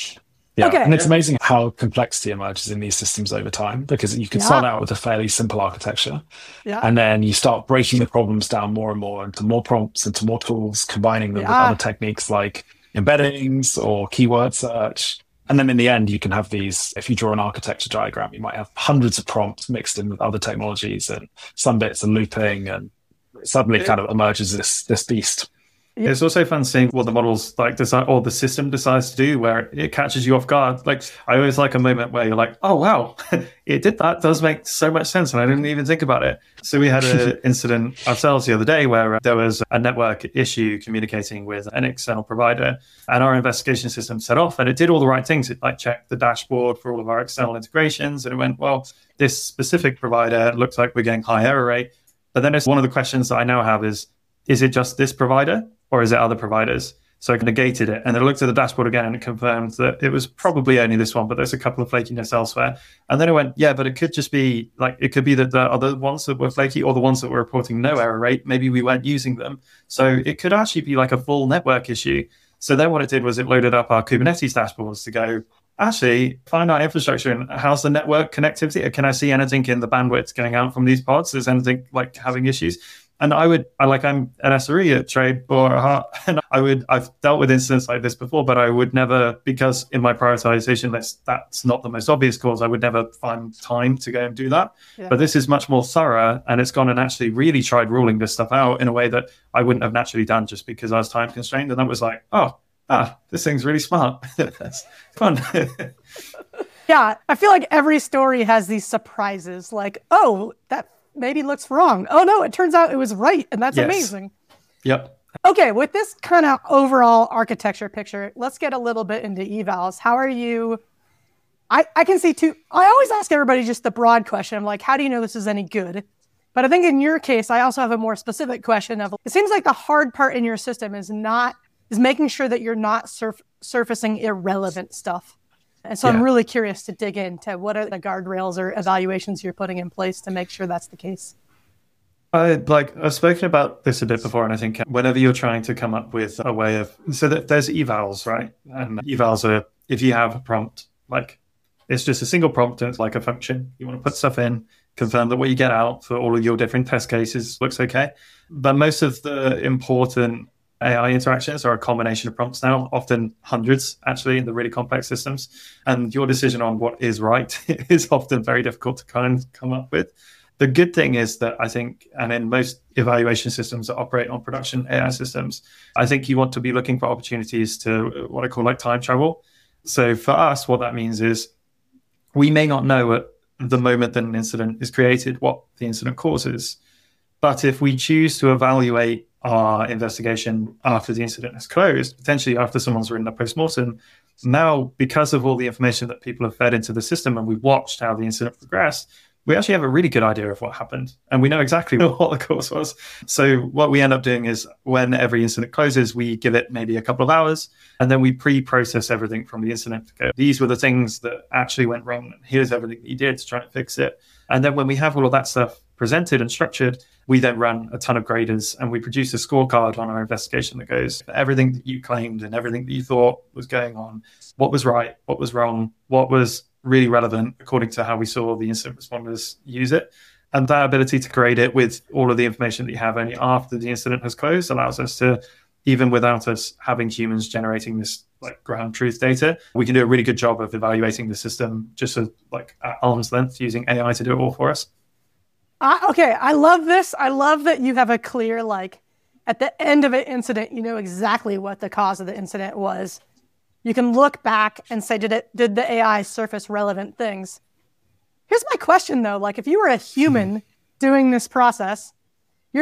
Yeah, okay. And it's amazing how complexity emerges in these systems over time, because you can start out with a fairly simple architecture, and then you start breaking the problems down more and more into more prompts, into more tools, combining them with other techniques like embeddings or keyword search. And then in the end, you can have these, if you draw an architecture diagram, you might have hundreds of prompts mixed in with other technologies and some bits are looping, and suddenly kind of emerges this beast. It's also fun seeing what the models like decide or the system decides to do where it catches you off guard. Like I always like a moment where you're like, oh, wow, it did that. Does make so much sense. And I didn't even think about it. So we had an incident ourselves the other day where there was a network issue communicating with an external provider and our investigation system set off and it did all the right things. It like checked the dashboard for all of our external integrations and it went, well, this specific provider looks like we're getting high error rate. But then it's one of the questions that I now have is it just this provider? Or is it other providers? So I negated it. And then I looked at the dashboard again and it confirmed that it was probably only this one, but there's a couple of flakiness elsewhere. And then I went, yeah, but it could just be like, it could be that the other ones that were flaky or the ones that were reporting no error rate, maybe we weren't using them. So it could actually be like a full network issue. So then what it did was it loaded up our Kubernetes dashboards to go, actually, find our infrastructure and how's the network connectivity? Can I see anything in the bandwidth going out from these pods? Is anything like having issues? And I'm an SRE at Trade or at Heart, and I've dealt with incidents like this before, but I would never, because in my prioritization list, that's not the most obvious cause, I would never find time to go and do that. Yeah. But this is much more thorough, and it's gone and actually really tried ruling this stuff out in a way that I wouldn't have naturally done just because I was time constrained. And that was like, this thing's really smart. That's fun. Yeah, I feel like every story has these surprises, like, oh, that maybe looks wrong. Oh no, it turns out it was right, and that's amazing. Yep. Okay, with this kind of overall architecture picture, let's get a little bit into evals. How are you? I can see two. I always ask everybody just the broad question. I'm like, how do you know this is any good? But I think in your case, I also have a more specific question of, it seems like the hard part in your system is making sure that you're not surfacing irrelevant stuff. And so I'm really curious to dig into what are the guardrails or evaluations you're putting in place to make sure that's the case. I've spoken about this a bit before, and I think whenever you're trying to come up with a way of, so that there's evals, right? And evals are, if you have a prompt, like it's just a single prompt and it's like a function. You want to put stuff in, confirm that what you get out for all of your different test cases looks okay. But most of the important AI interactions are a combination of prompts now, often hundreds actually in the really complex systems. And your decision on what is right is often very difficult to kind of come up with. The good thing is that I think, and in most evaluation systems that operate on production AI systems, I think you want to be looking for opportunities to what I call like time travel. So for us, what that means is we may not know at the moment that an incident is created what the incident causes. But if we choose to evaluate our investigation after the incident is closed, potentially after someone's written a postmortem, now because of all the information that people have fed into the system and we've watched how the incident progressed, we actually have a really good idea of what happened and we know exactly what the cause was. So what we end up doing is when every incident closes, we give it maybe a couple of hours and then we pre-process everything from the incident to go, these were the things that actually went wrong. Here's everything that you did to try and fix it. And then when we have all of that stuff presented and structured, we then run a ton of graders and we produce a scorecard on our investigation that goes for everything that you claimed and everything that you thought was going on, what was right, what was wrong, what was really relevant according to how we saw the incident responders use it. And that ability to grade it with all of the information that you have only after the incident has closed allows us to, even without us having humans generating this like ground truth data, we can do a really good job of evaluating the system just at arm's length using AI to do it all for us. Okay, I love this. I love that you have a clear, at the end of an incident, you know exactly what the cause of the incident was. You can look back and say, did the AI surface relevant things? Here's my question though, if you were a human doing this process, there's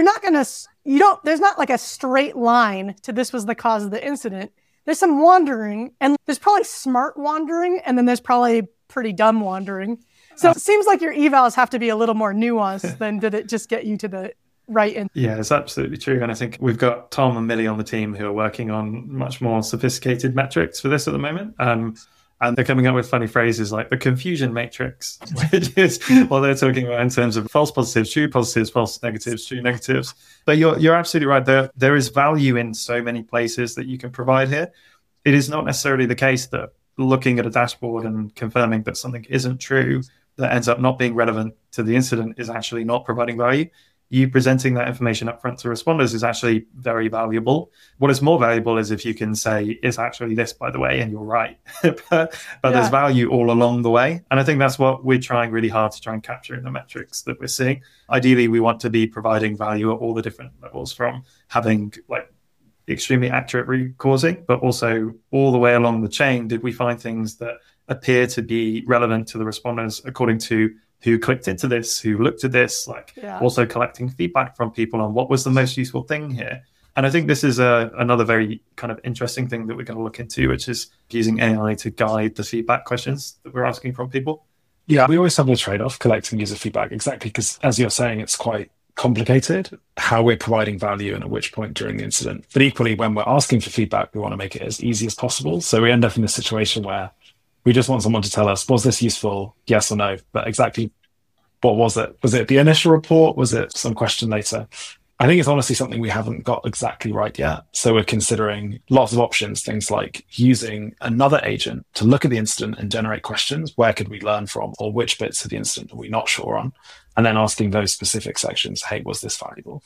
not like a straight line to this was the cause of the incident. There's some wandering, and there's probably smart wandering, and then there's probably pretty dumb wandering. So it seems like your evals have to be a little more nuanced than did it just get you to the right end. Yeah, it's absolutely true. And I think we've got Tom and Millie on the team who are working on much more sophisticated metrics for this at the moment. And they're coming up with funny phrases like the confusion matrix, which is what they're talking about in terms of false positives, true positives, false negatives, true negatives. But you're absolutely right. There is value in so many places that you can provide here. It is not necessarily the case that looking at a dashboard and confirming that something isn't true that ends up not being relevant to the incident is actually not providing value. You presenting that information up front to responders is actually very valuable. What is more valuable is if you can say, it's actually this, by the way, and you're right. but there's value all along the way. And I think that's what we're trying really hard to try and capture in the metrics that we're seeing. Ideally, we want to be providing value at all the different levels, from having extremely accurate root causing, but also all the way along the chain, did we find things that appear to be relevant to the responders according to who clicked into this, who looked at this, also collecting feedback from people on what was the most useful thing here. And I think this is another very kind of interesting thing that we're going to look into, which is using AI to guide the feedback questions that we're asking from people. Yeah, we always have a trade-off collecting user feedback, exactly, because as you're saying, it's quite complicated how we're providing value and at which point during the incident. But equally, when we're asking for feedback, we want to make it as easy as possible. So we end up in a situation where we just want someone to tell us, was this useful? Yes or no? But exactly what was it? Was it the initial report? Was it some question later? I think it's honestly something we haven't got exactly right yet. So we're considering lots of options, things like using another agent to look at the incident and generate questions. Where could we learn from? Or which bits of the incident are we not sure on? And then asking those specific sections, hey, was this valuable?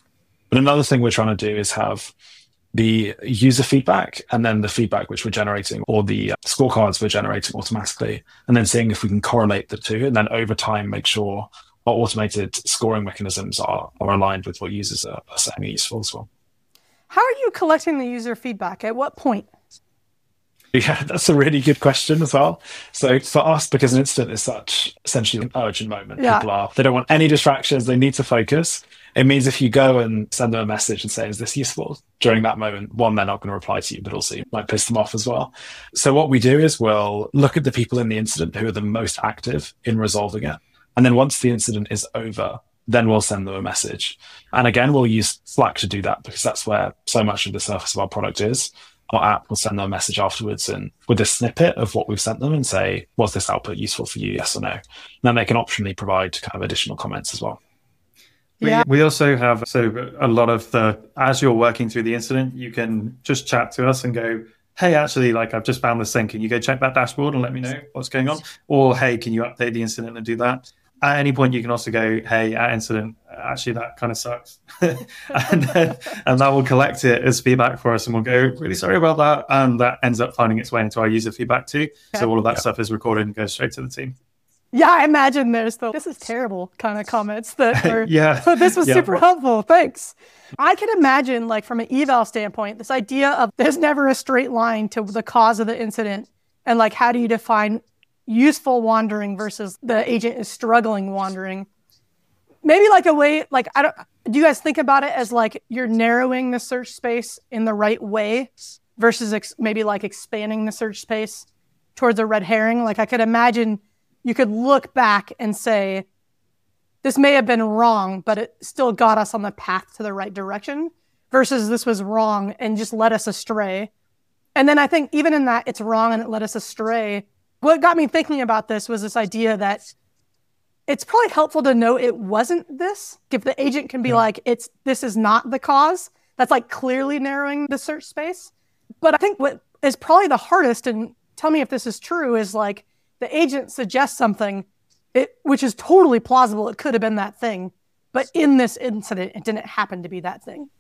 But another thing we're trying to do is have the user feedback and then the feedback which we're generating, or the scorecards we're generating automatically, and then seeing if we can correlate the two, and then over time make sure our automated scoring mechanisms are aligned with what users are saying are useful as well. How are you collecting the user feedback? At what point? Yeah, that's a really good question as well. So for us, because an incident is such essentially an urgent moment, they don't want any distractions, they need to focus. It means if you go and send them a message and say, is this useful? During that moment, one, they're not going to reply to you, but also you might piss them off as well. So what we do is we'll look at the people in the incident who are the most active in resolving it. And then once the incident is over, then we'll send them a message. And again, we'll use Slack to do that because that's where so much of the surface of our product is. Our app will send them a message afterwards and with a snippet of what we've sent them and say, was this output useful for you? Yes or no? And then they can optionally provide kind of additional comments as well. We also have, so a lot of as you're working through the incident, you can just chat to us and go, hey, actually, like I've just found this thing. Can you go check that dashboard and let me know what's going on? Or, hey, can you update the incident and do that? At any point, you can also go, hey, at incident, actually, that kind of sucks. and that will collect it as feedback for us. And we'll go, really sorry about that. And that ends up finding its way into our user feedback too. So all of that stuff is recorded and goes straight to the team. Yeah, I imagine there's this is terrible kind of comments that are, so this was super helpful. Thanks. I can imagine, like from an eval standpoint, this idea of there's never a straight line to the cause of the incident. And like, how do you define useful wandering versus the agent is struggling wandering? Maybe like a way, like, do you guys think about it as like you're narrowing the search space in the right way versus maybe like expanding the search space towards a red herring? Like I could imagine you could look back and say, this may have been wrong, but it still got us on the path to the right direction versus this was wrong and just led us astray. And then I think even in that it's wrong and it led us astray, what got me thinking about this was this idea that it's probably helpful to know it wasn't this. If the agent can be like, this is not the cause, that's like clearly narrowing the search space. But I think what is probably the hardest, and tell me if this is true, is like the agent suggests something which is totally plausible. It could have been that thing. But in this incident, it didn't happen to be that thing.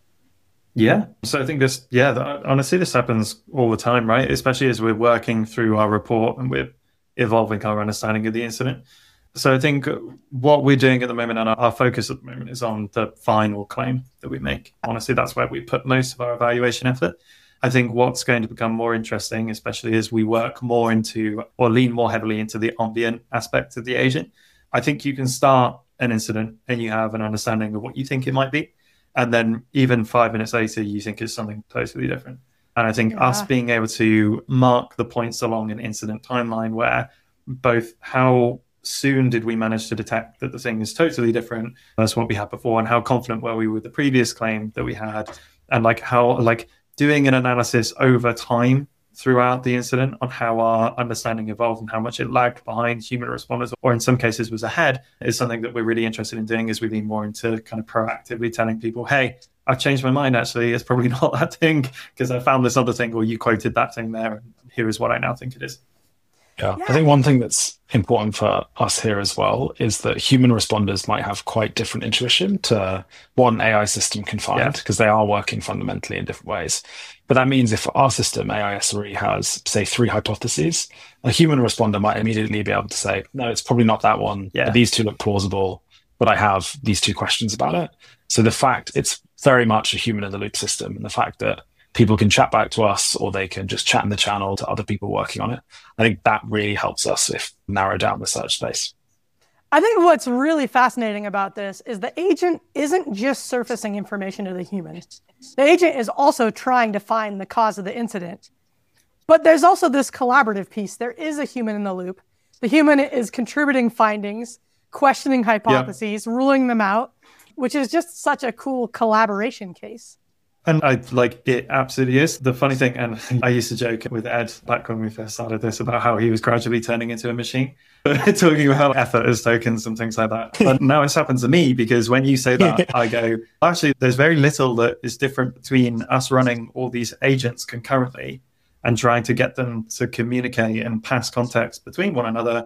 Yeah. So I think honestly, this happens all the time, right? Especially as we're working through our report and we're evolving our understanding of the incident. So I think what we're doing at the moment and our focus at the moment is on the final claim that we make. Honestly, that's where we put most of our evaluation effort. I think what's going to become more interesting, especially as we work more into or lean more heavily into the ambient aspect of the agent, I think you can start an incident and you have an understanding of what you think it might be. And then even 5 minutes later, you think it's something totally different. And I think us being able to mark the points along an incident timeline where both how soon did we manage to detect that the thing is totally different as what we had before, and how confident were we with the previous claim that we had, and like how like doing an analysis over time throughout the incident on how our understanding evolved and how much it lagged behind human responders, or in some cases was ahead, is something that we're really interested in doing as we lean more into kind of proactively telling people, hey, I've changed my mind, actually. It's probably not that thing because I found this other thing, or you quoted that thing there, and here is what I now think it is. Yeah, I think one thing that's important for us here as well is that human responders might have quite different intuition to what an AI system can find because they are working fundamentally in different ways. But that means if our system, AI SRE, has, say, 3 hypotheses, a human responder might immediately be able to say, no, it's probably not that one. Yeah. These 2 look plausible, but I have these 2 questions about it. So the fact it's very much a human in the loop system, and the fact that people can chat back to us or they can just chat in the channel to other people working on it, I think that really helps us narrow down the search space. I think what's really fascinating about this is the agent isn't just surfacing information to the human. The agent is also trying to find the cause of the incident. But there's also this collaborative piece. There is a human in the loop. The human is contributing findings, questioning hypotheses, ruling them out, which is just such a cool collaboration case. And it absolutely is. The funny thing, and I used to joke with Ed back when we first started this about how he was gradually turning into a machine, talking about effort as tokens and things like that. But now it's happened to me because when you say that, I go, actually, there's very little that is different between us running all these agents concurrently and trying to get them to communicate and pass context between one another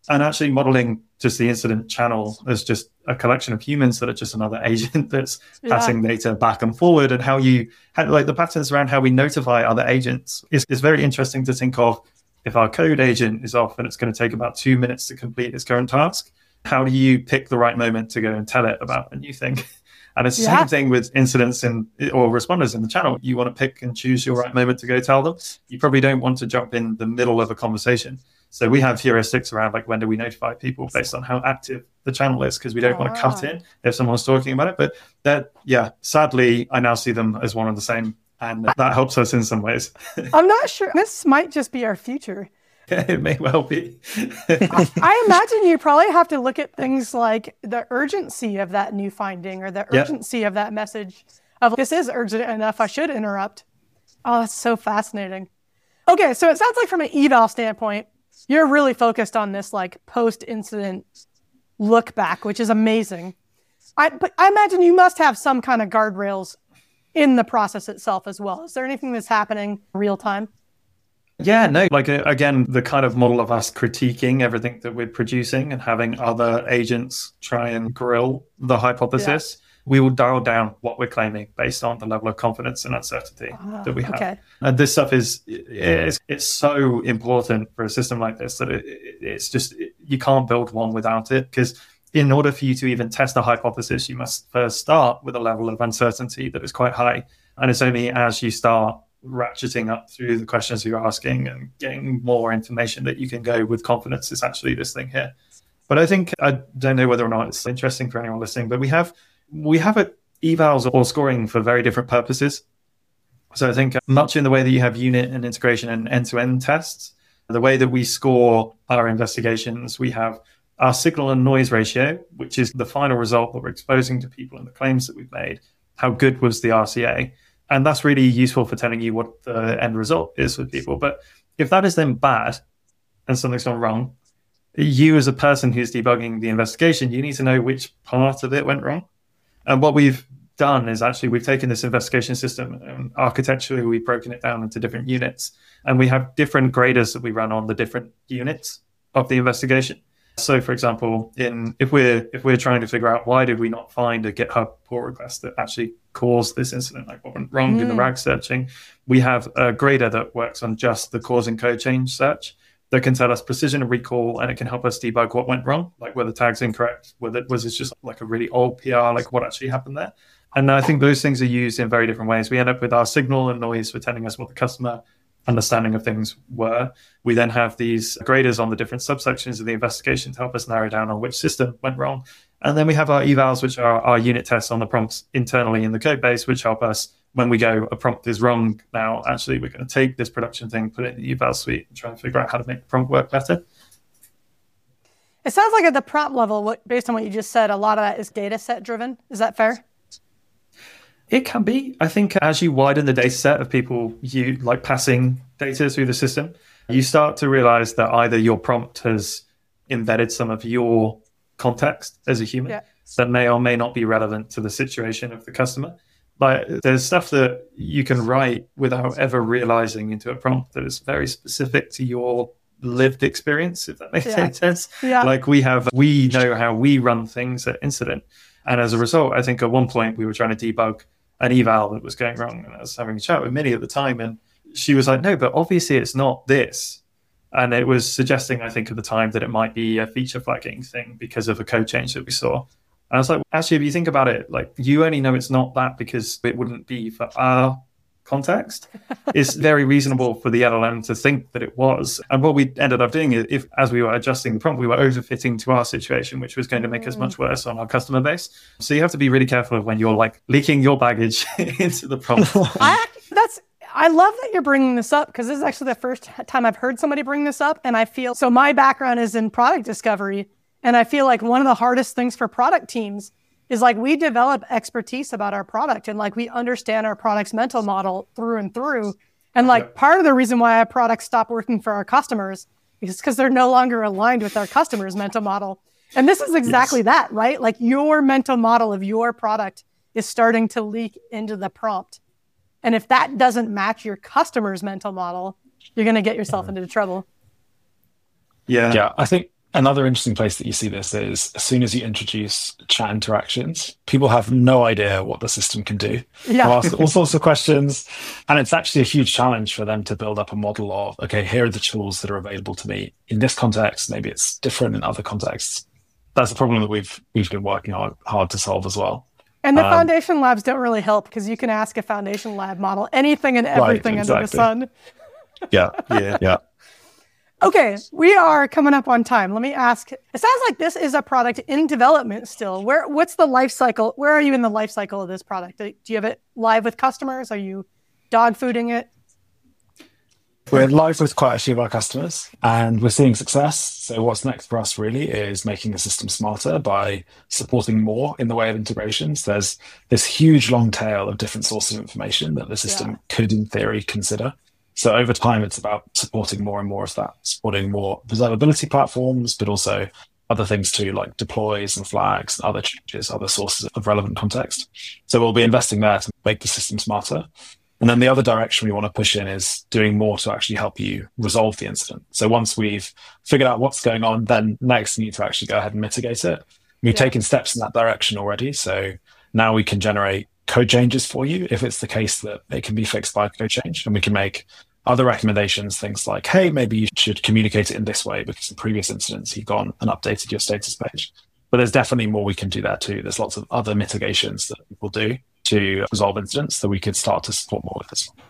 And actually modeling just the incident channel as just a collection of humans that are just another agent that's passing data back and forward, and how like the patterns around how we notify other agents is very interesting to think of. If our code agent is off and it's going to take about 2 minutes to complete its current task, how do you pick the right moment to go and tell it about a new thing? And it's the same thing with incidents or responders in the channel. You want to pick and choose your right moment to go tell them. You probably don't want to jump in the middle of a conversation. So we have heuristics around like when do we notify people based on how active the channel is, because we don't want to cut in if someone's talking about it. But sadly, I now see them as one and the same. And that helps us in some ways. I'm not sure. This might just be our future. It may well be. I imagine you probably have to look at things like the urgency of that new finding or the urgency of that message of this is urgent enough, I should interrupt. Oh, that's so fascinating. Okay, so it sounds like from an eval standpoint, you're really focused on this like post-incident look back, which is amazing. But I imagine you must have some kind of guardrails in the process itself as well. Is there anything that's happening real time? Yeah, no, like again, the kind of model of us critiquing everything that we're producing and having other agents try and grill the hypothesis, we will dial down what we're claiming based on the level of confidence and uncertainty that we have. Okay. And this stuff it's so important for a system like this that it's just, you can't build one without it, because in order for you to even test a hypothesis, you must first start with a level of uncertainty that is quite high. And it's only as you start ratcheting up through the questions you're asking and getting more information that you can go with confidence, it's actually this thing here. But I think, I don't know whether or not it's interesting for anyone listening, but we have evals or scoring for very different purposes. So I think much in the way that you have unit and integration and end-to-end tests, the way that we score our investigations, we have our signal and noise ratio, which is the final result that we're exposing to people in the claims that we've made. How good was the RCA? And that's really useful for telling you what the end result is with people. But if that is then bad and something's gone wrong, you as a person who's debugging the investigation, you need to know which part of it went wrong. And what we've done is actually we've taken this investigation system and architecturally we've broken it down into different units. And we have different graders that we run on the different units of the investigation. So, for example, if we're trying to figure out why did we not find a GitHub pull request that actually caused this incident, like what went wrong in the RAG searching, we have a grader that works on just the causing code change search that can tell us precision and recall, and it can help us debug what went wrong, like whether the tag's incorrect, whether was it just like a really old PR, like what actually happened there. And I think those things are used in very different ways. We end up with our signal and noise for telling us what the customer understanding of things were. We then have these graders on the different subsections of the investigation to help us narrow down on which system went wrong. And then we have our evals, which are our unit tests on the prompts internally in the code base, which help us when we go, a prompt is wrong. Now, actually, we're going to take this production thing, put it in the eval suite, and try and figure out how to make the prompt work better. It sounds like at the prompt level, based on what you just said, a lot of that is data set driven. Is that fair? It can be. I think as you widen the data set of people you like passing data through the system, you start to realize that either your prompt has embedded some of your context as a human that may or may not be relevant to the situation of the customer. Like there's stuff that you can write without ever realizing into a prompt that is very specific to your lived experience, if that makes any sense. Yeah. Like we know how we run things at Incident. And as a result, I think at one point we were trying to debug an eval that was going wrong. And I was having a chat with Minnie at the time, and she was like, no, but obviously it's not this. And it was suggesting, I think at the time, that it might be a feature flagging thing because of a code change that we saw. And I was like, actually, if you think about it, like you only know it's not that because it wouldn't be for our context. It's very reasonable for the LLM to think that it was. And what we ended up doing is, as we were adjusting the prompt, we were overfitting to our situation, which was going to make us much worse on our customer base. So you have to be really careful when you're like leaking your baggage into the prompt. I love that you're bringing this up, because this is actually the first time I've heard somebody bring this up. And I feel, so my background is in product discovery. And I feel like one of the hardest things for product teams is like we develop expertise about our product and like we understand our product's mental model through and through. And like part of the reason why our products stop working for our customers is because they're no longer aligned with our customers' mental model. And this is exactly that, right? Like your mental model of your product is starting to leak into the prompt. And if that doesn't match your customer's mental model, you're going to get yourself into trouble. Yeah, I think Another interesting place that you see this is as soon as you introduce chat interactions, people have no idea what the system can do. Yeah. They'll ask all sorts of questions. And it's actually a huge challenge for them to build up a model of, okay, here are the tools that are available to me in this context. Maybe it's different in other contexts. That's a problem that we've been working hard to solve as well. And the foundation labs don't really help because you can ask a foundation lab model anything and everything under the sun. Yeah. Okay, we are coming up on time. Let me ask, it sounds like this is a product in development still. What's the life cycle? Where are you in the life cycle of this product? Do you have it live with customers? Are you dog fooding it? We're live with quite a few of our customers and we're seeing success. So what's next for us really is making the system smarter by supporting more in the way of integrations. There's this huge long tail of different sources of information that the system could in theory consider. So over time, it's about supporting more and more of that, supporting more observability platforms, but also other things too, like deploys and flags, and other changes, other sources of relevant context. So we'll be investing there to make the system smarter. And then the other direction we want to push in is doing more to actually help you resolve the incident. So once we've figured out what's going on, then next you need to actually go ahead and mitigate it. We've taken steps in that direction already. So now we can generate code changes for you if it's the case that it can be fixed by a code change. And we can make other recommendations, things like, hey, maybe you should communicate it in this way because in previous incidents you've gone and updated your status page. But there's definitely more we can do there too. There's lots of other mitigations that people do to resolve incidents that we could start to support more with as well.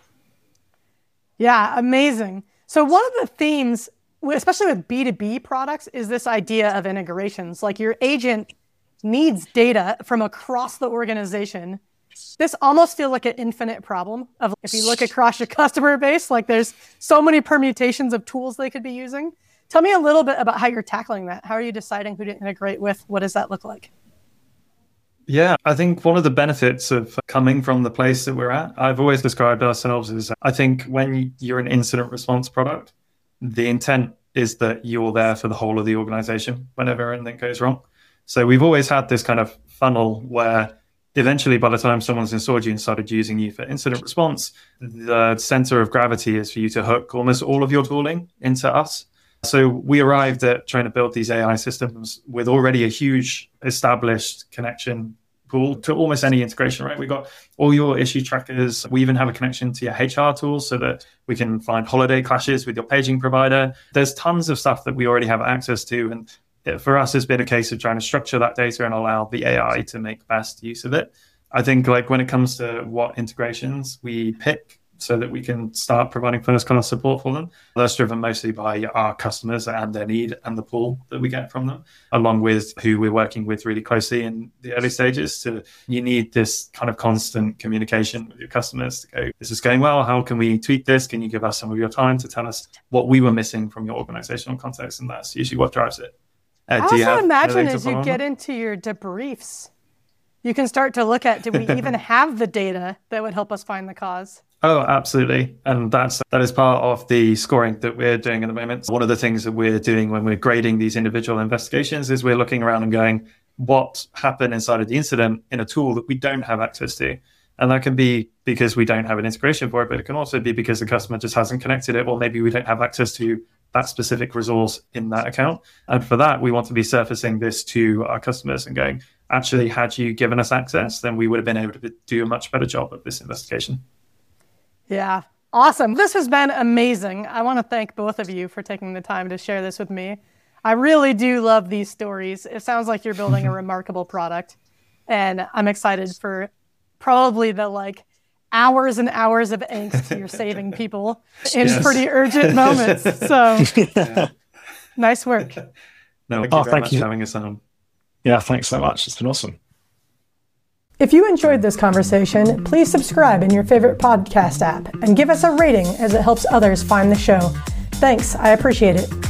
Yeah, amazing. So one of the themes, especially with B2B products, is this idea of integrations. Like your agent needs data from across the organization. This almost feels like an infinite problem of if you look across your customer base, like there's so many permutations of tools they could be using. Tell me a little bit about how you're tackling that. How are you deciding who to integrate with? What does that look like? Yeah, I think one of the benefits of coming from the place that we're at, I've always described ourselves as, I think when you're an incident response product, the intent is that you're there for the whole of the organization whenever anything goes wrong. So we've always had this kind of funnel where eventually, by the time someone's installed you and started using you for incident response, the center of gravity is for you to hook almost all of your tooling into us. So we arrived at trying to build these AI systems with already a huge established connection pool to almost any integration, right? We got all your issue trackers. We even have a connection to your HR tools so that we can find holiday clashes with your paging provider. There's tons of stuff that we already have access to. And for us, it's been a case of trying to structure that data and allow the AI to make best use of it. I think like when it comes to what integrations we pick so that we can start providing first class support for them, that's driven mostly by our customers and their need and the pull that we get from them, along with who we're working with really closely in the early stages. So you need this kind of constant communication with your customers to go, this is going well. How can we tweak this? Can you give us some of your time to tell us what we were missing from your organizational context? And that's usually what drives it. I also imagine as you get into your debriefs, you can start to look at, do we even have the data that would help us find the cause? Oh, absolutely. And that is part of the scoring that we're doing at the moment. One of the things that we're doing when we're grading these individual investigations is we're looking around and going, what happened inside of the incident in a tool that we don't have access to? And that can be because we don't have an integration for it, but it can also be because the customer just hasn't connected it, or maybe we don't have access to that specific resource in that account. And for that, we want to be surfacing this to our customers and going, actually, had you given us access, then we would have been able to do a much better job of this investigation. Yeah, awesome. This has been amazing. I want to thank both of you for taking the time to share this with me. I really do love these stories. It sounds like you're building a remarkable product, and I'm excited for probably the hours and hours of angst you're saving people in pretty urgent moments. So nice work. No, thank you very much for having us on. Yeah, thanks so much. It's been awesome. If you enjoyed this conversation, please subscribe in your favorite podcast app and give us a rating as it helps others find the show. Thanks, I appreciate it.